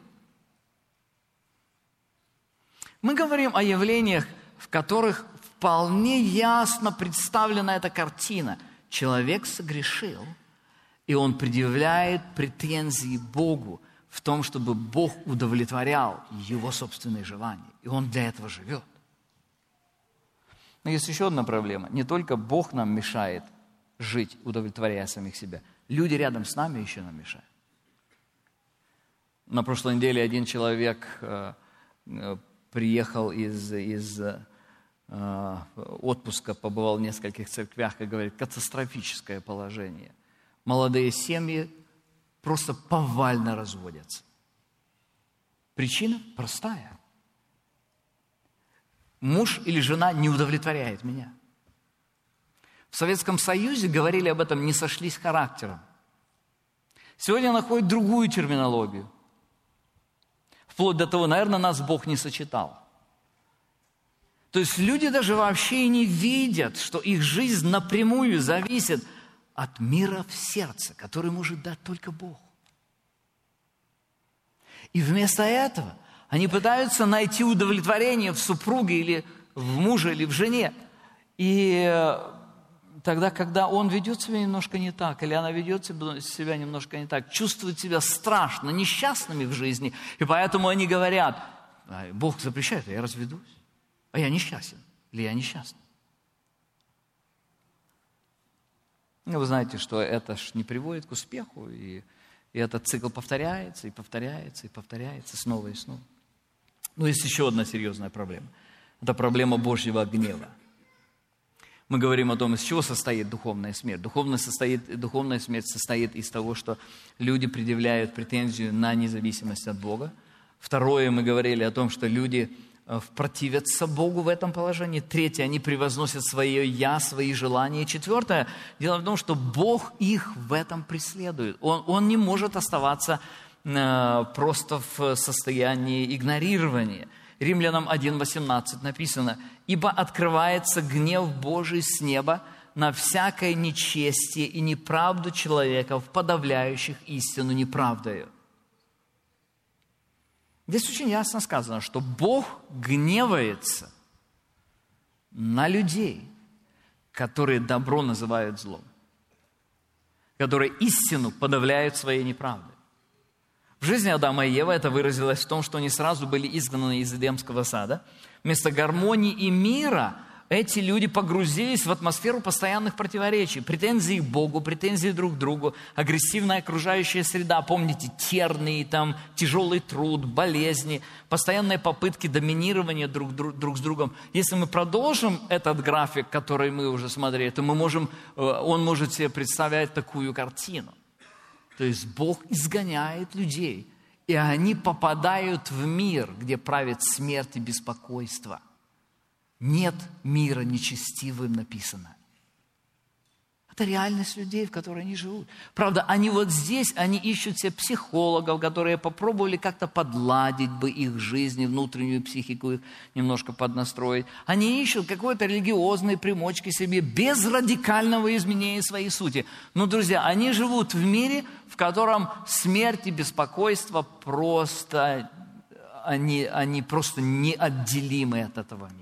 Speaker 1: Мы говорим о явлениях, в которых вполне ясно представлена эта картина. Человек согрешил, и он предъявляет претензии Богу в том, чтобы Бог удовлетворял его собственные желания. И он для этого живет. Но есть еще одна проблема. Не только Бог нам мешает жить, удовлетворяя самих себя. Люди рядом с нами еще нам мешают. На прошлой неделе один человек приехал из отпуска, побывал в нескольких церквях и говорит, катастрофическое положение. Молодые семьи просто повально разводятся. Причина простая. Муж или жена не удовлетворяет меня. В Советском Союзе говорили об этом, не сошлись характером. Сегодня находят другую терминологию. Вплоть до того, наверное, нас Бог не сочетал. То есть люди даже вообще и не видят, что их жизнь напрямую зависит от мира в сердце, который может дать только Бог. И вместо этого они пытаются найти удовлетворение в супруге или в муже, или в жене. И тогда, когда он ведет себя немножко не так, или она ведет себя немножко не так, чувствуют себя страшно, несчастными в жизни, и поэтому они говорят, Бог запрещает, а я разведусь, а я несчастен, или я несчастна. Вы знаете, что это ж не приводит к успеху, и этот цикл повторяется, и повторяется, и повторяется снова и снова. Но есть еще одна серьезная проблема. Это проблема Божьего гнева. Мы говорим о том, из чего состоит духовная смерть. Духовная смерть состоит из того, что люди предъявляют претензию на независимость от Бога. Второе, мы говорили о том, что люди противятся Богу в этом положении. Третье, они превозносят свое «я», свои желания. Четвертое, дело в том, что Бог их в этом преследует. Он не может оставаться просто в состоянии игнорирования. Римлянам 1:18 написано: «Ибо открывается гнев Божий с неба на всякое нечестие и неправду человеков, подавляющих истину неправдою». Здесь очень ясно сказано, что Бог гневается на людей, которые добро называют злом, которые истину подавляют своей неправдой. В жизни Адама и Евы это выразилось в том, что они сразу были изгнаны из Эдемского сада. Вместо гармонии и мира эти люди погрузились в атмосферу постоянных противоречий, претензий к Богу, претензий друг к другу, агрессивная окружающая среда, помните, тернии, там, тяжелый труд, болезни, постоянные попытки доминирования друг с другом. Если мы продолжим этот график, который мы уже смотрели, то он может себе представлять такую картину. То есть Бог изгоняет людей, и они попадают в мир, где правит смерть и беспокойство. Нет мира нечестивым, написано. Это реальность людей, в которой они живут. Правда, они вот здесь, они ищут себе психологов, которые попробовали как-то подладить бы их жизнь, внутреннюю психику их немножко поднастроить. Они ищут какой-то религиозной примочки себе без радикального изменения своей сути. Но, друзья, они живут в мире, в котором смерть и беспокойство просто, они просто неотделимы от этого мира.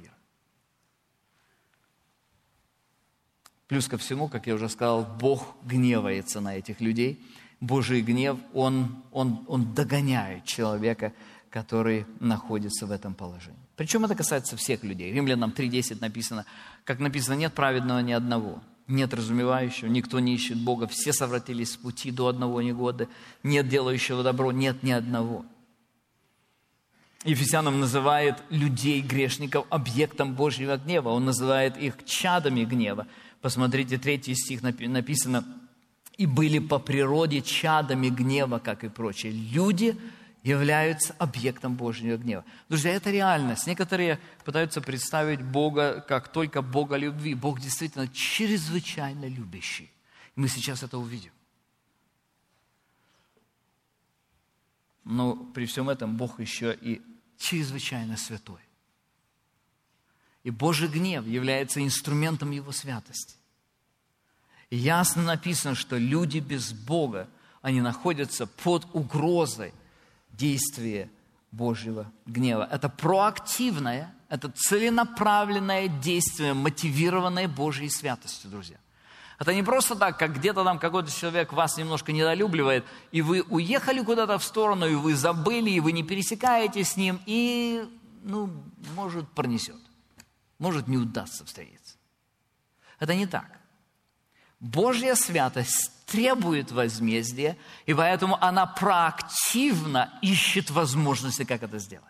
Speaker 1: Плюс ко всему, как я уже сказал, Бог гневается на этих людей. Божий гнев, он догоняет человека, который находится в этом положении. Причем это касается всех людей. Римлянам 3:10 написано, как написано: «Нет праведного ни одного, нет разумевающего, никто не ищет Бога, все совратились с пути, до одного негода, нет делающего добро, нет ни одного». Ефесянам называет людей, грешников, объектом Божьего гнева. Он называет их чадами гнева. Посмотрите, 3 стих написано: «И были по природе чадами гнева, как и прочие». Люди являются объектом Божьего гнева. Друзья, это реальность. Некоторые пытаются представить Бога как только Бога любви. Бог действительно чрезвычайно любящий. И мы сейчас это увидим. Но при всем этом Бог еще и чрезвычайно святой. И Божий гнев является инструментом Его святости. И ясно написано, что люди без Бога, они находятся под угрозой действия Божьего гнева. Это проактивное, это целенаправленное действие, мотивированное Божьей святостью, друзья. Это не просто так, как где-то там какой-то человек вас немножко недолюбливает, и вы уехали куда-то в сторону, и вы забыли, и вы не пересекаетесь с ним, и, может, пронесет. Может, не удастся встретиться. Это не так. Божья святость требует возмездия, и поэтому она проактивно ищет возможности, как это сделать.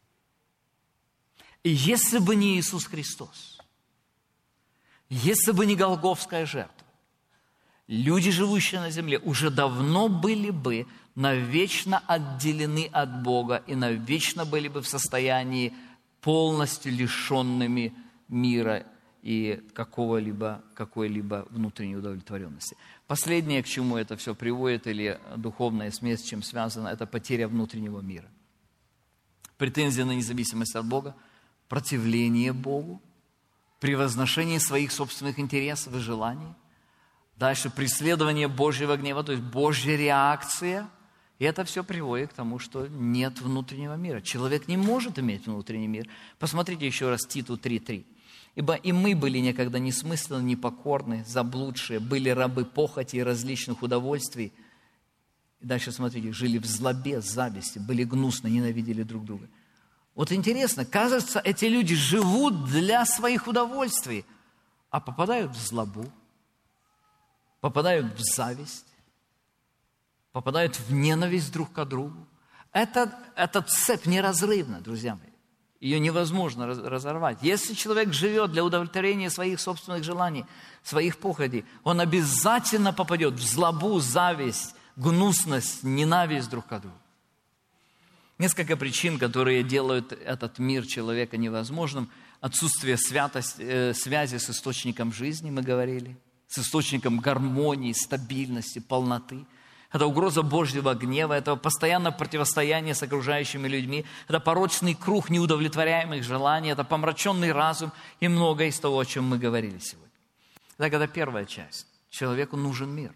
Speaker 1: И если бы не Иисус Христос, если бы не Голгофская жертва, люди, живущие на земле, уже давно были бы навечно отделены от Бога и навечно были бы в состоянии полностью лишенными мира и какой-либо внутренней удовлетворенности. Последнее, к чему это все приводит, или духовная смесь, с чем связано, это потеря внутреннего мира. Претензия на независимость от Бога, противление Богу, превозношение своих собственных интересов и желаний. Дальше преследование Божьего гнева, то есть Божья реакция. И это все приводит к тому, что нет внутреннего мира. Человек не может иметь внутренний мир. Посмотрите еще раз Титу 3:3. «Ибо и мы были некогда несмысленно, непокорны, заблудшие, были рабы похоти и различных удовольствий». И дальше смотрите, жили в злобе, зависти, были гнусны, ненавидели друг друга. Вот интересно, кажется, эти люди живут для своих удовольствий, а попадают в злобу, попадают в зависть, попадают в ненависть друг к другу. Эта цепь неразрывна, друзья мои. Ее невозможно разорвать. Если человек живет для удовлетворения своих собственных желаний, своих похотей, он обязательно попадет в злобу, зависть, гнусность, ненависть друг к другу. Несколько причин, которые делают этот мир человека невозможным. Отсутствие связи с источником жизни, мы говорили, с источником гармонии, стабильности, полноты. Это угроза Божьего гнева, это постоянное противостояние с окружающими людьми, это порочный круг неудовлетворяемых желаний, это помраченный разум и многое из того, о чем мы говорили сегодня. Так, это первая часть. Человеку нужен мир.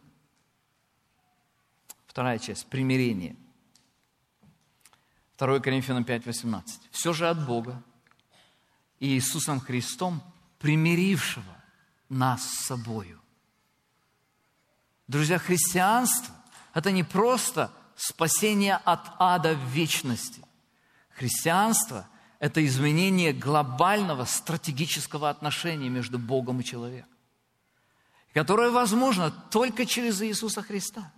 Speaker 1: Вторая часть – примирение. 2 Коринфянам 5:18. «Все же от Бога и Иисусом Христом, примирившего нас с собою». Друзья, христианство – это не просто спасение от ада в вечности. Христианство – это изменение глобального стратегического отношения между Богом и человеком, которое возможно только через Иисуса Христа.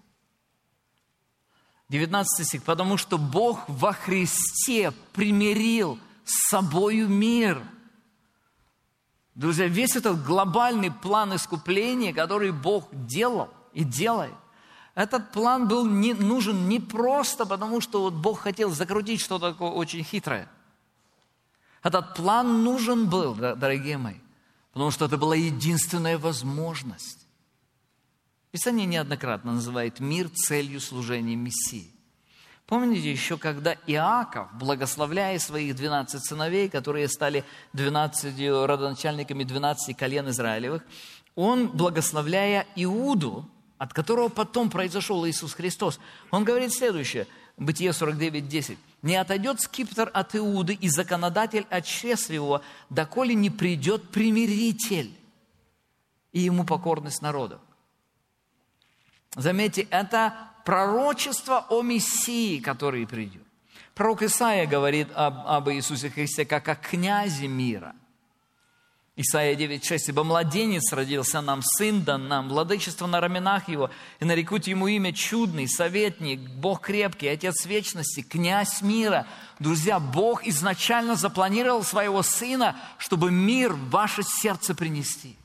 Speaker 1: 19 стих. «Потому что Бог во Христе примирил с собою мир». Друзья, весь этот глобальный план искупления, который Бог делал и делает, этот план был нужен не просто потому, что вот Бог хотел закрутить что-то такое очень хитрое. Этот план нужен был, дорогие мои, потому что это была единственная возможность. Писание неоднократно называет мир целью служения Мессии. Помните еще, когда Иаков, благословляя своих 12 сыновей, которые стали 12 родоначальниками 12 колен Израилевых, он, благословляя Иуду, от которого потом произошел Иисус Христос, он говорит следующее, Бытие 49:10. «Не отойдет скипетр от Иуды, и законодатель от чресла его, доколе не придет примиритель, и ему покорность народов». Заметьте, это пророчество о Мессии, который придет. Пророк Исаия говорит об Иисусе Христе как о князе мира. Исаия 9:6. «Ибо младенец родился нам, сын дан нам, владычество на раменах его, и нарекут ему имя чудный, советник, Бог крепкий, Отец вечности, князь мира». Друзья, Бог изначально запланировал своего сына, чтобы мир в ваше сердце принести,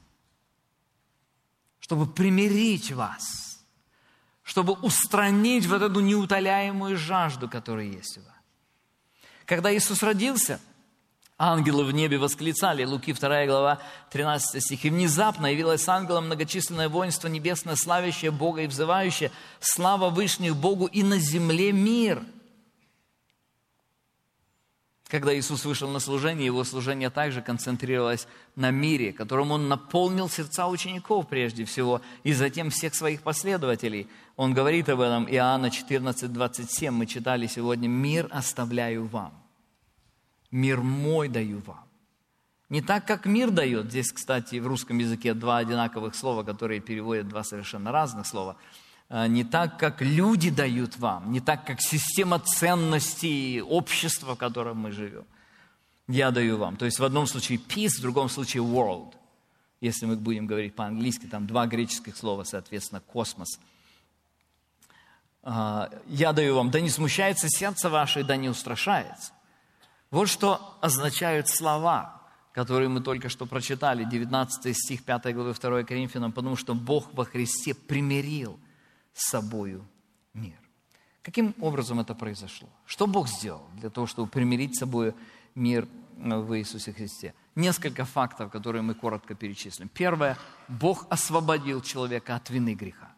Speaker 1: чтобы примирить вас, чтобы устранить вот эту неутоляемую жажду, которая есть у вас. Когда Иисус родился, ангелы в небе восклицали, Луки 2 глава 13 стих, «И внезапно явилось ангелам многочисленное воинство небесное, славящее Бога и взывающее, слава вышних Богу и на земле мир». Когда Иисус вышел на служение, его служение также концентрировалось на мире, которым Он наполнил сердца учеников прежде всего, и затем всех своих последователей. Он говорит об этом, Иоанна 14:27, мы читали сегодня, «Мир оставляю вам, мир мой даю вам». Не так, как мир дает. Здесь, кстати, в русском языке два одинаковых слова, которые переводят два совершенно разных слова. Не так, как люди дают вам, не так, как система ценностей общества, в котором мы живем. Я даю вам. То есть в одном случае peace, в другом случае world. Если мы будем говорить по-английски, там два греческих слова, соответственно, космос. Я даю вам, да не смущается сердце ваше, да не устрашается. Вот что означают слова, которые мы только что прочитали, 19 стих 5 главы 2 Коринфянам, потому что Бог во Христе примирил с собою мир. Каким образом это произошло? Что Бог сделал для того, чтобы примирить с собой мир в Иисусе Христе? Несколько фактов, которые мы коротко перечислим. Первое. Бог освободил человека от вины греха.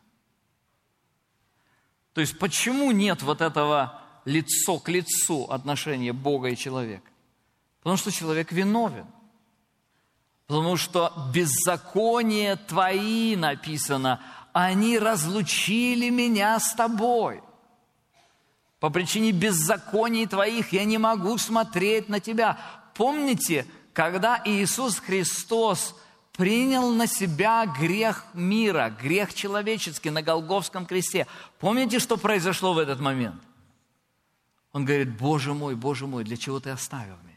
Speaker 1: То есть, почему нет вот этого лицо к лицу отношения Бога и человека? Потому что человек виновен. Потому что беззаконие твои, написано, они разлучили меня с тобой. По причине беззаконий твоих я не могу смотреть на тебя. Помните, когда Иисус Христос принял на себя грех мира, грех человеческий на Голгофском кресте, помните, что произошло в этот момент? Он говорит, Боже мой, для чего ты оставил меня?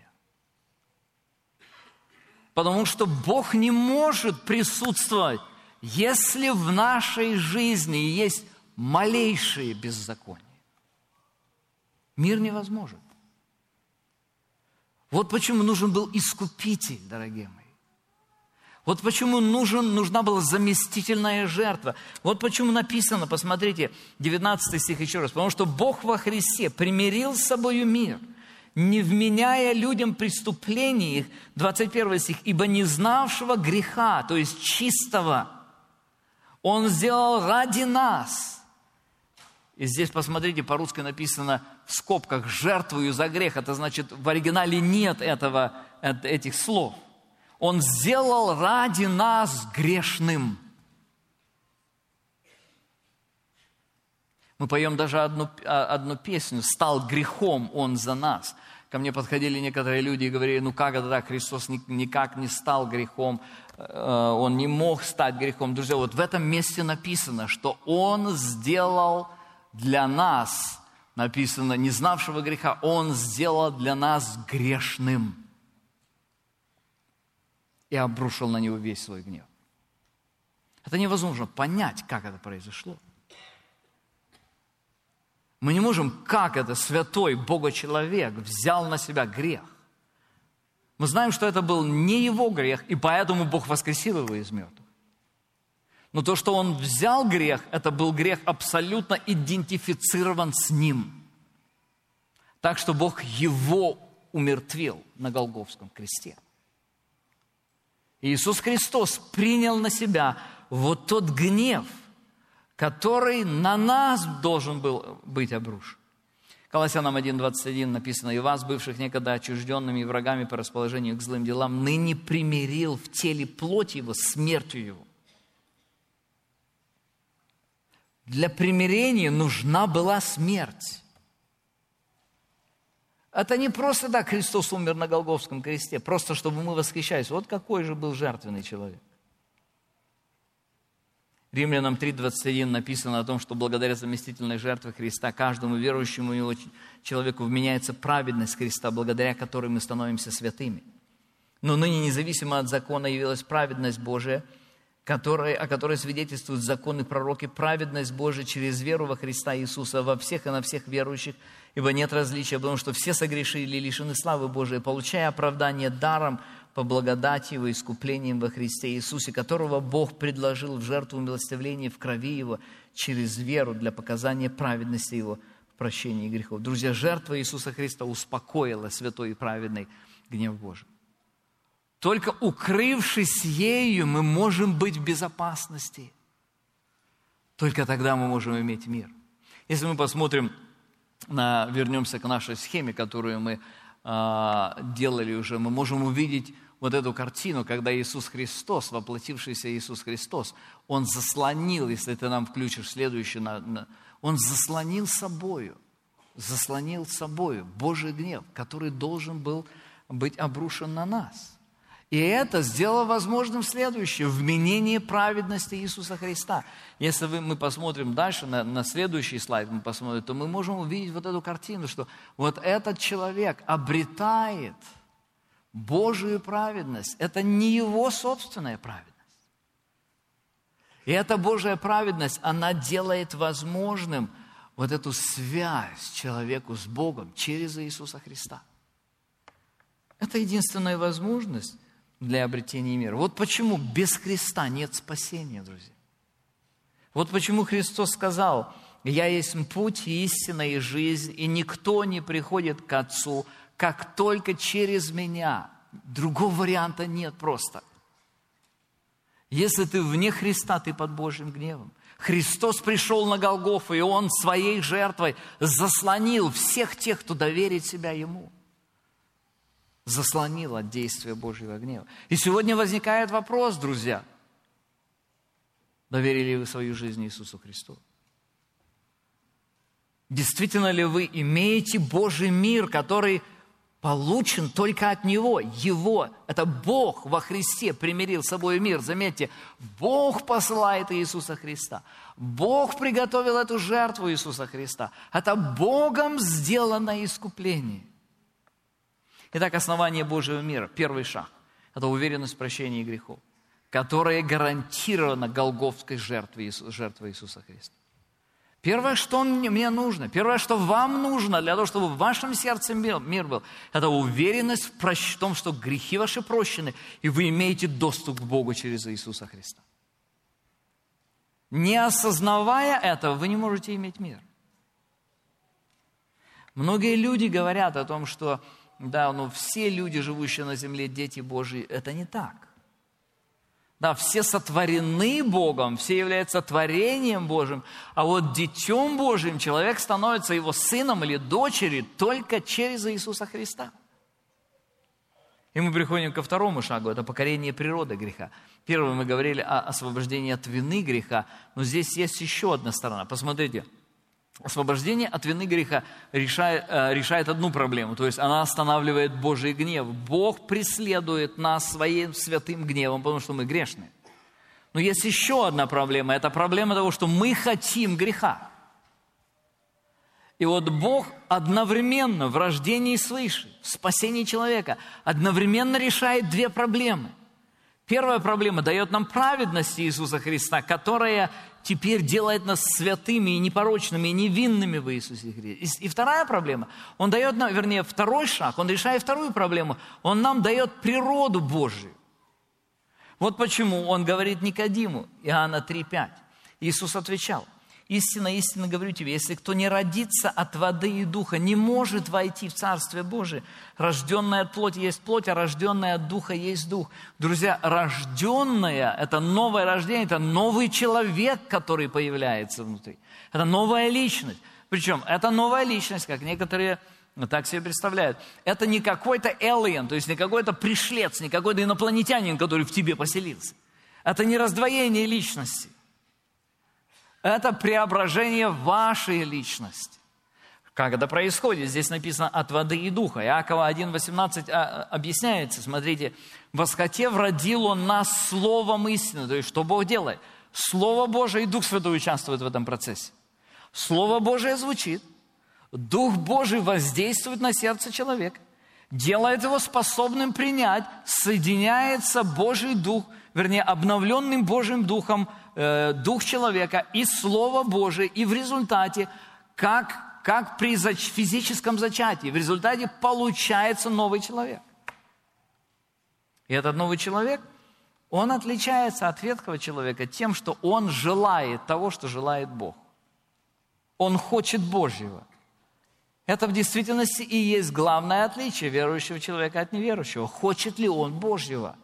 Speaker 1: Потому что Бог не может присутствовать, если в нашей жизни есть малейшие беззакония. Мир невозможен. Вот почему нужен был искупитель, дорогие мои. Вот почему нужна была заместительная жертва. Вот почему написано, посмотрите, 19 стих еще раз. Потому что Бог во Христе примирил с собою мир, не вменяя людям преступлений их, 21 стих, ибо не знавшего греха, то есть чистого, Он сделал ради нас. И здесь, посмотрите, по-русски написано в скобках «жертвую за грех». Это значит, в оригинале нет этих слов. Он сделал ради нас грешным. Мы поем даже одну песню «Стал грехом Он за нас». Ко мне подходили некоторые люди и говорили, как это так, Христос никак не стал грехом, Он не мог стать грехом. Друзья, вот в этом месте написано, что Он сделал для нас, написано, не знавшего греха, Он сделал для нас грешным. И обрушил на него весь свой гнев. Это невозможно понять, как это произошло. Мы не можем, как это святой Бога-человек взял на себя грех. Мы знаем, что это был не его грех, и поэтому Бог воскресил его из мертвых. Но то, что он взял грех, это был грех абсолютно идентифицирован с ним. Так что Бог его умертвил на Голгофском кресте. Иисус Христос принял на себя вот тот гнев, который на нас должен был быть обрушен. Колоссянам 1:21 написано: «И вас, бывших некогда отчужденными и врагами по расположению к злым делам, ныне примирил в теле плоти его смертью его». Для примирения нужна была смерть. Это не просто так Христос умер на Голгофском кресте, просто чтобы мы восхищались. Вот какой же был жертвенный человек. Римлянам 3:21 написано о том, что благодаря заместительной жертве Христа каждому верующему человеку вменяется праведность Христа, благодаря которой мы становимся святыми. Но ныне, независимо от закона, явилась праведность Божия, о которой свидетельствуют законы и пророки, праведность Божия через веру во Христа Иисуса во всех и на всех верующих, ибо нет различия, потому что все согрешили и лишены славы Божией, получая оправдание даром по благодати Его, искуплением во Христе Иисусе, которого Бог предложил в жертву умилостивления в крови Его через веру для показания праведности Его в прощении грехов. Друзья, жертва Иисуса Христа успокоила святой и праведный гнев Божий. Только укрывшись ею, мы можем быть в безопасности. Только тогда мы можем иметь мир. Если мы посмотрим, вернемся к нашей схеме, которую мы делали уже, мы можем увидеть вот эту картину, когда Иисус Христос, воплотившийся Иисус Христос, Он заслонил, если ты нам включишь следующий, Он заслонил собою Божий гнев, который должен был быть обрушен на нас. И это сделало возможным следующее: вменение праведности Иисуса Христа. Если мы посмотрим дальше, на следующий слайд мы посмотрим, то мы можем увидеть вот эту картину, что вот этот человек обретает Божию праведность. Это не его собственная праведность. И эта Божья праведность, она делает возможным вот эту связь человеку с Богом через Иисуса Христа. Это единственная возможность для обретения мира. Вот почему без Христа нет спасения, друзья. Вот почему Христос сказал: «Я есть путь, истина и жизнь, и никто не приходит к Отцу, как только через Меня». Другого варианта нет просто. Если ты вне Христа, ты под Божьим гневом. Христос пришел на Голгофу, и Он своей жертвой заслонил всех тех, кто доверит себя Ему. Заслонил от действия Божьего гнева. И сегодня возникает вопрос, друзья: доверили ли вы свою жизнь Иисусу Христу? Действительно ли вы имеете Божий мир, который получен только от Него? Его, это Бог во Христе примирил с собой мир. Заметьте, Бог посылает Иисуса Христа. Бог приготовил эту жертву Иисуса Христа. Это Богом сделанное искупление. Итак, основание Божьего мира, первый шаг, это уверенность в прощении грехов, которая гарантирована Голгофской жертвой Иисуса Христа. Первое, что мне нужно, первое, что вам нужно для того, чтобы в вашем сердце мир был, это уверенность в том, что грехи ваши прощены, и вы имеете доступ к Богу через Иисуса Христа. Не осознавая этого, вы не можете иметь мир. Многие люди говорят о том, что все люди, живущие на земле, дети Божьи, это не так. Да, все сотворены Богом, все являются творением Божьим, а вот детем Божьим человек становится его сыном или дочерью только через Иисуса Христа. И мы приходим ко второму шагу, это покорение природы греха. Первое, мы говорили о освобождении от вины греха, но здесь есть еще одна сторона. Посмотрите, освобождение от вины греха решает одну проблему, то есть она останавливает Божий гнев. Бог преследует нас своим святым гневом, потому что мы грешны. Но есть еще одна проблема, это проблема того, что мы хотим греха. И вот Бог одновременно в рождении свыше, в спасении человека, одновременно решает две проблемы. Первая проблема дает нам праведность Иисуса Христа, которая теперь делает нас святыми и непорочными, и невинными в Иисусе Христе. И вторая проблема, Он дает нам, второй шаг, Он решает вторую проблему, Он нам дает природу Божию. Вот почему Он говорит Никодиму, Иоанна 3,5. Иисус отвечал: «Истинно, истинно говорю тебе, если кто не родится от воды и духа, не может войти в Царствие Божие. Рожденное от плоти есть плоть, а рожденное от духа есть дух». Друзья, рожденное – это новое рождение, это новый человек, который появляется внутри. Это новая личность. Причем эта новая личность, как некоторые так себе представляют, это не какой-то alien, то есть не какой-то пришлец, не какой-то инопланетянин, который в тебе поселился. Это не раздвоение личности. Это преображение вашей личности. Как это происходит? Здесь написано «от воды и духа». Иакова 1,18 объясняется. Смотрите, «восхотев, родил Он нас словом истины». То есть, что Бог делает? Слово Божие и Дух Святой участвуют в этом процессе. Слово Божие звучит, Дух Божий воздействует на сердце человека, делает его способным принять, соединяется Божий Дух, обновленным Божьим Духом, Дух человека и Слово Божие, и в результате, как при физическом зачатии, в результате получается новый человек. И этот новый человек, он отличается от ветхого человека тем, что он желает того, что желает Бог. Он хочет Божьего. Это в действительности и есть главное отличие верующего человека от неверующего. Хочет ли он Божьего?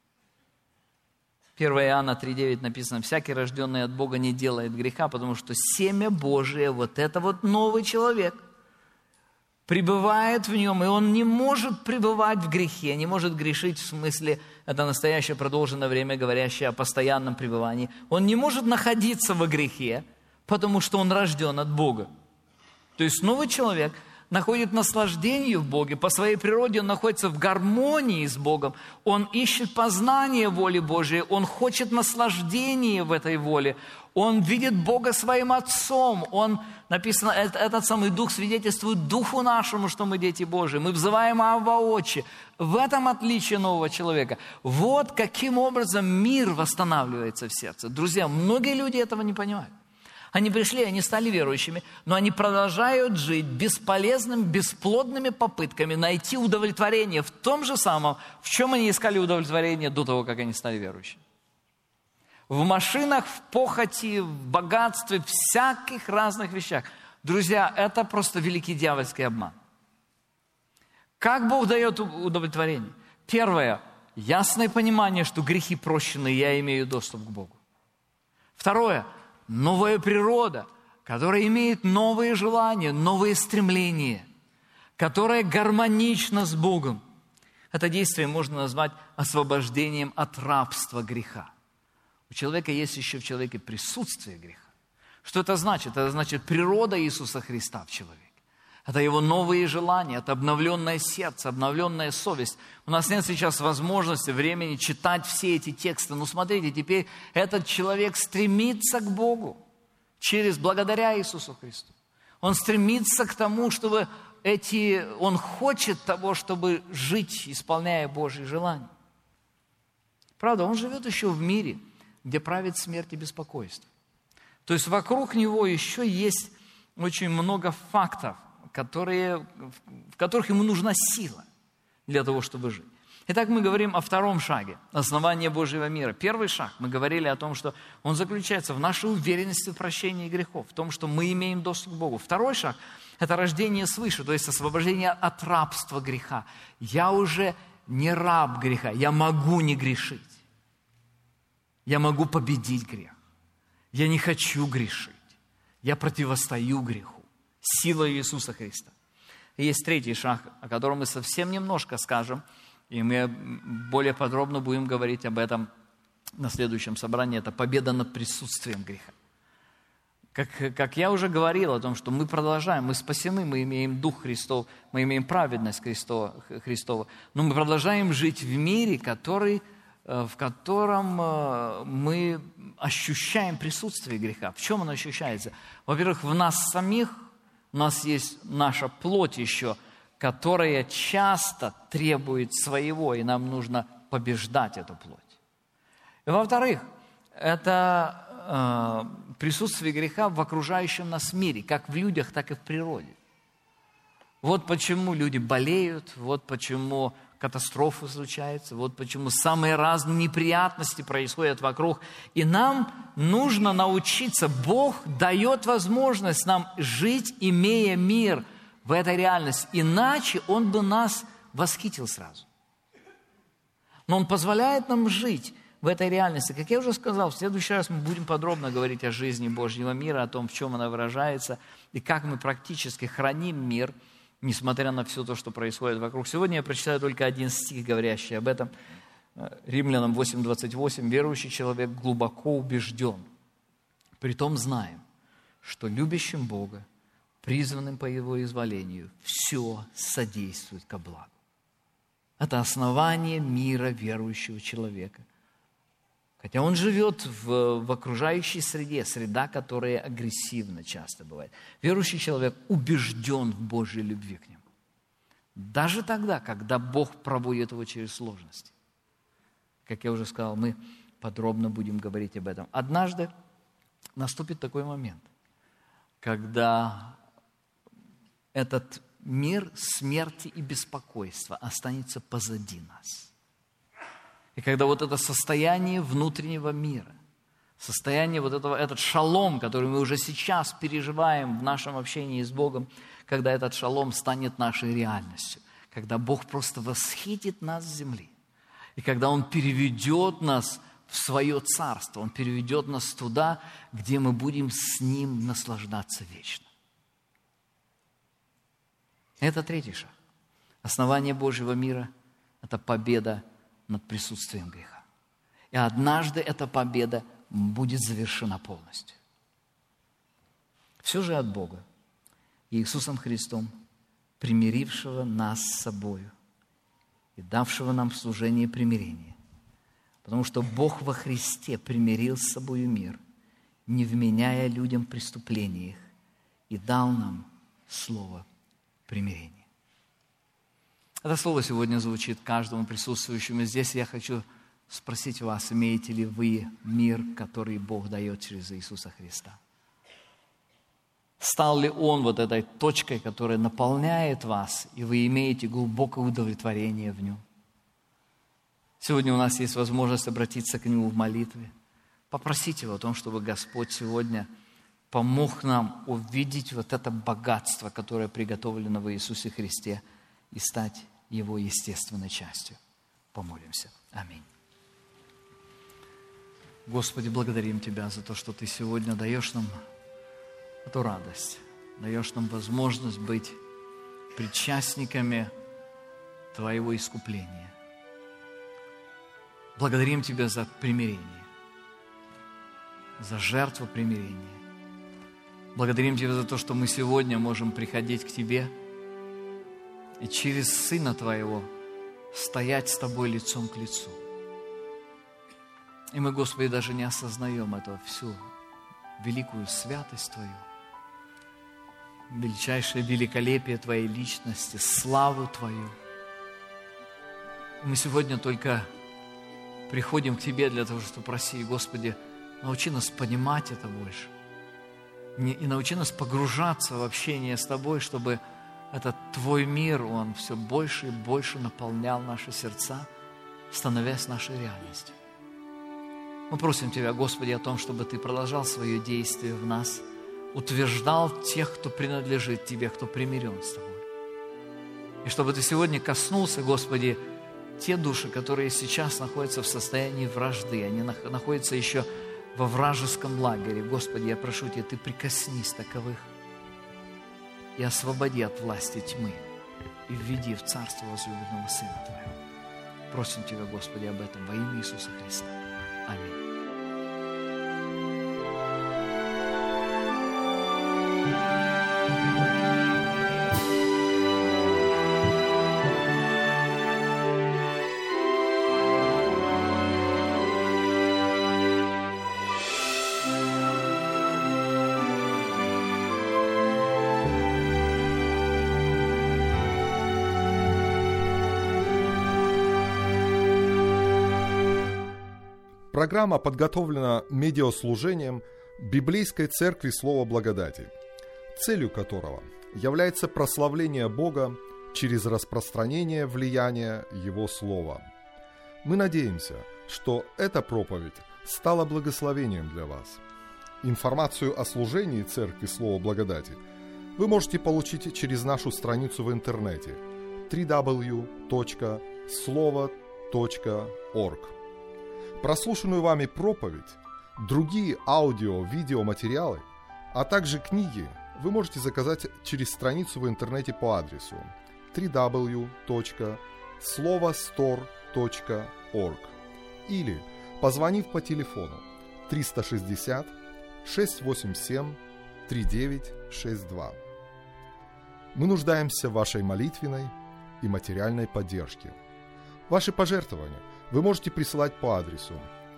Speaker 1: 1 Иоанна 3,9 написано: «Всякий, рожденный от Бога, не делает греха, потому что семя Божие, вот это вот новый человек, пребывает в нем, и он не может пребывать в грехе, не может грешить, в смысле, это настоящее продолженное время, говорящее о постоянном пребывании. Он не может находиться во грехе, потому что он рожден от Бога». То есть новый человек находит наслаждение в Боге, по своей природе он находится в гармонии с Богом, он ищет познание воли Божией, он хочет наслаждения в этой воле, он видит Бога своим Отцом, написано, этот самый Дух свидетельствует Духу нашему, что мы дети Божии, мы взываем Авва Отче. В этом отличие нового человека. Вот каким образом мир восстанавливается в сердце. Друзья, многие люди этого не понимают. Они пришли, они стали верующими, но они продолжают жить бесполезными, бесплодными попытками найти удовлетворение в том же самом, в чем они искали удовлетворение до того, как они стали верующими. В машинах, в похоти, в богатстве, в всяких разных вещах. Друзья, это просто великий дьявольский обман. Как Бог дает удовлетворение? Первое, ясное понимание, что грехи прощены, и я имею доступ к Богу. Второе, новая природа, которая имеет новые желания, новые стремления, которая гармонична с Богом. Это действие можно назвать освобождением от рабства греха. У человека есть еще в человеке присутствие греха. Что это значит? Это значит природа Иисуса Христа в человеке. Это его новые желания, это обновленное сердце, обновленная совесть. У нас нет сейчас возможности, времени читать все эти тексты. Но смотрите, теперь этот человек стремится к Богу благодаря Иисусу Христу. Он стремится к тому, чтобы он хочет того, чтобы жить, исполняя Божьи желания. Правда, он живет еще в мире, где правит смерть и беспокойство. То есть вокруг него еще есть очень много фактов, в которых ему нужна сила для того, чтобы жить. Итак, мы говорим о втором шаге – основания Божьего мира. Первый шаг, мы говорили о том, что он заключается в нашей уверенности в прощении грехов, в том, что мы имеем доступ к Богу. Второй шаг – это рождение свыше, то есть освобождение от рабства греха. Я уже не раб греха, я могу не грешить. Я могу победить грех. Я не хочу грешить. Я противостою греху. Сила Иисуса Христа. И есть третий шаг, о котором мы совсем немножко скажем, и мы более подробно будем говорить об этом на следующем собрании. Это победа над присутствием греха. Как я уже говорил о том, что мы продолжаем, мы спасены, мы имеем Дух Христов, мы имеем праведность Христову, но мы продолжаем жить в мире, в котором мы ощущаем присутствие греха. В чем оно ощущается? Во-первых, в нас самих, у нас есть наша плоть еще, которая часто требует своего, и нам нужно побеждать эту плоть. И во-вторых, это присутствие греха в окружающем нас мире, как в людях, так и в природе. Вот почему люди болеют, вот почему катастрофы случаются, вот почему самые разные неприятности происходят вокруг. И нам нужно научиться, Бог дает возможность нам жить, имея мир в этой реальности. Иначе Он бы нас восхитил сразу. Но Он позволяет нам жить в этой реальности. Как я уже сказал, в следующий раз мы будем подробно говорить о жизни Божьего мира, о том, в чем она выражается, и как мы практически храним мир, несмотря на все то, что происходит вокруг. Сегодня я прочитаю только один стих, говорящий об этом. Римлянам 8:28. «Верующий человек глубоко убежден. Притом знаем, что любящим Бога, призванным по Его изволению, все содействует ко благу». Это основание мира верующего человека. Хотя он живет в окружающей среде, среда, которая агрессивна часто бывает. Верующий человек убежден в Божьей любви к нему. Даже тогда, когда Бог проводит его через сложности. Как я уже сказал, мы подробно будем говорить об этом. Однажды наступит такой момент, когда этот мир смерти и беспокойства останется позади нас. И когда вот это состояние внутреннего мира, состояние этот шалом, который мы уже сейчас переживаем в нашем общении с Богом, когда этот шалом станет нашей реальностью, когда Бог просто восхитит нас с земли, и когда Он переведет нас в Свое Царство, Он переведет нас туда, где мы будем с Ним наслаждаться вечно. Это третий шаг. Основание Божьего мира – это победа над присутствием греха. И однажды эта победа будет завершена полностью. Все же от Бога, Иисусом Христом, примирившего нас с собою и давшего нам в служение примирения. Потому что Бог во Христе примирил с собою мир, не вменяя людям преступления их, и дал нам слово примирения. Это слово сегодня звучит каждому присутствующему здесь. Я хочу спросить вас, имеете ли вы мир, который Бог дает через Иисуса Христа? Стал ли Он вот этой точкой, которая наполняет вас, и вы имеете глубокое удовлетворение в Нем? Сегодня у нас есть возможность обратиться к Нему в молитве. Попросите Его о том, чтобы Господь сегодня помог нам увидеть вот это богатство, которое приготовлено в Иисусе Христе, и стать Его естественной частью. Помолимся. Аминь. Господи, благодарим Тебя за то, что Ты сегодня даешь нам эту радость, даешь нам возможность быть причастниками Твоего искупления. Благодарим Тебя за примирение, за жертву примирения. Благодарим Тебя за то, что мы сегодня можем приходить к Тебе и через Сына Твоего стоять с Тобой лицом к лицу. И мы, Господи, даже не осознаем этого, всю великую святость Твою, величайшее великолепие Твоей личности, славу Твою. И мы сегодня только приходим к Тебе для того, чтобы просить, Господи, научи нас понимать это больше. И научи нас погружаться в общение с Тобой, чтобы этот Твой мир, он все больше и больше наполнял наши сердца, становясь нашей реальностью. Мы просим Тебя, Господи, о том, чтобы Ты продолжал свое действие в нас, утверждал тех, кто принадлежит Тебе, кто примирен с Тобой. И чтобы Ты сегодня коснулся, Господи, те души, которые сейчас находятся в состоянии вражды, они находятся еще во вражеском лагере. Господи, я прошу Тебя, Ты прикоснись таковых и освободи от власти тьмы и введи в царство возлюбленного Сына Твоего. Просим Тебя, Господи, об этом во имя Иисуса Христа. Аминь.
Speaker 2: Программа подготовлена медиаслужением Библейской Церкви Слова Благодати, целью которого является прославление Бога через распространение влияния Его Слова. Мы надеемся, что эта проповедь стала благословением для вас. Информацию о служении Церкви Слова Благодати вы можете получить через нашу страницу в интернете www.slovo.org. Прослушанную вами проповедь, другие аудио-видеоматериалы, а также книги вы можете заказать через страницу в интернете по адресу www.slovostore.org или позвонив по телефону 360 687 3962. Мы нуждаемся в вашей молитвенной и материальной поддержке. Ваши пожертвования вы можете присылать по адресу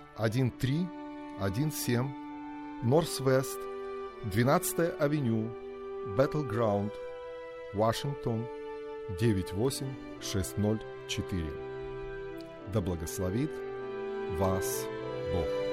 Speaker 2: 1317 Northwest 12-я авеню, Battleground, Вашингтон, 98604. Да благословит вас Бог.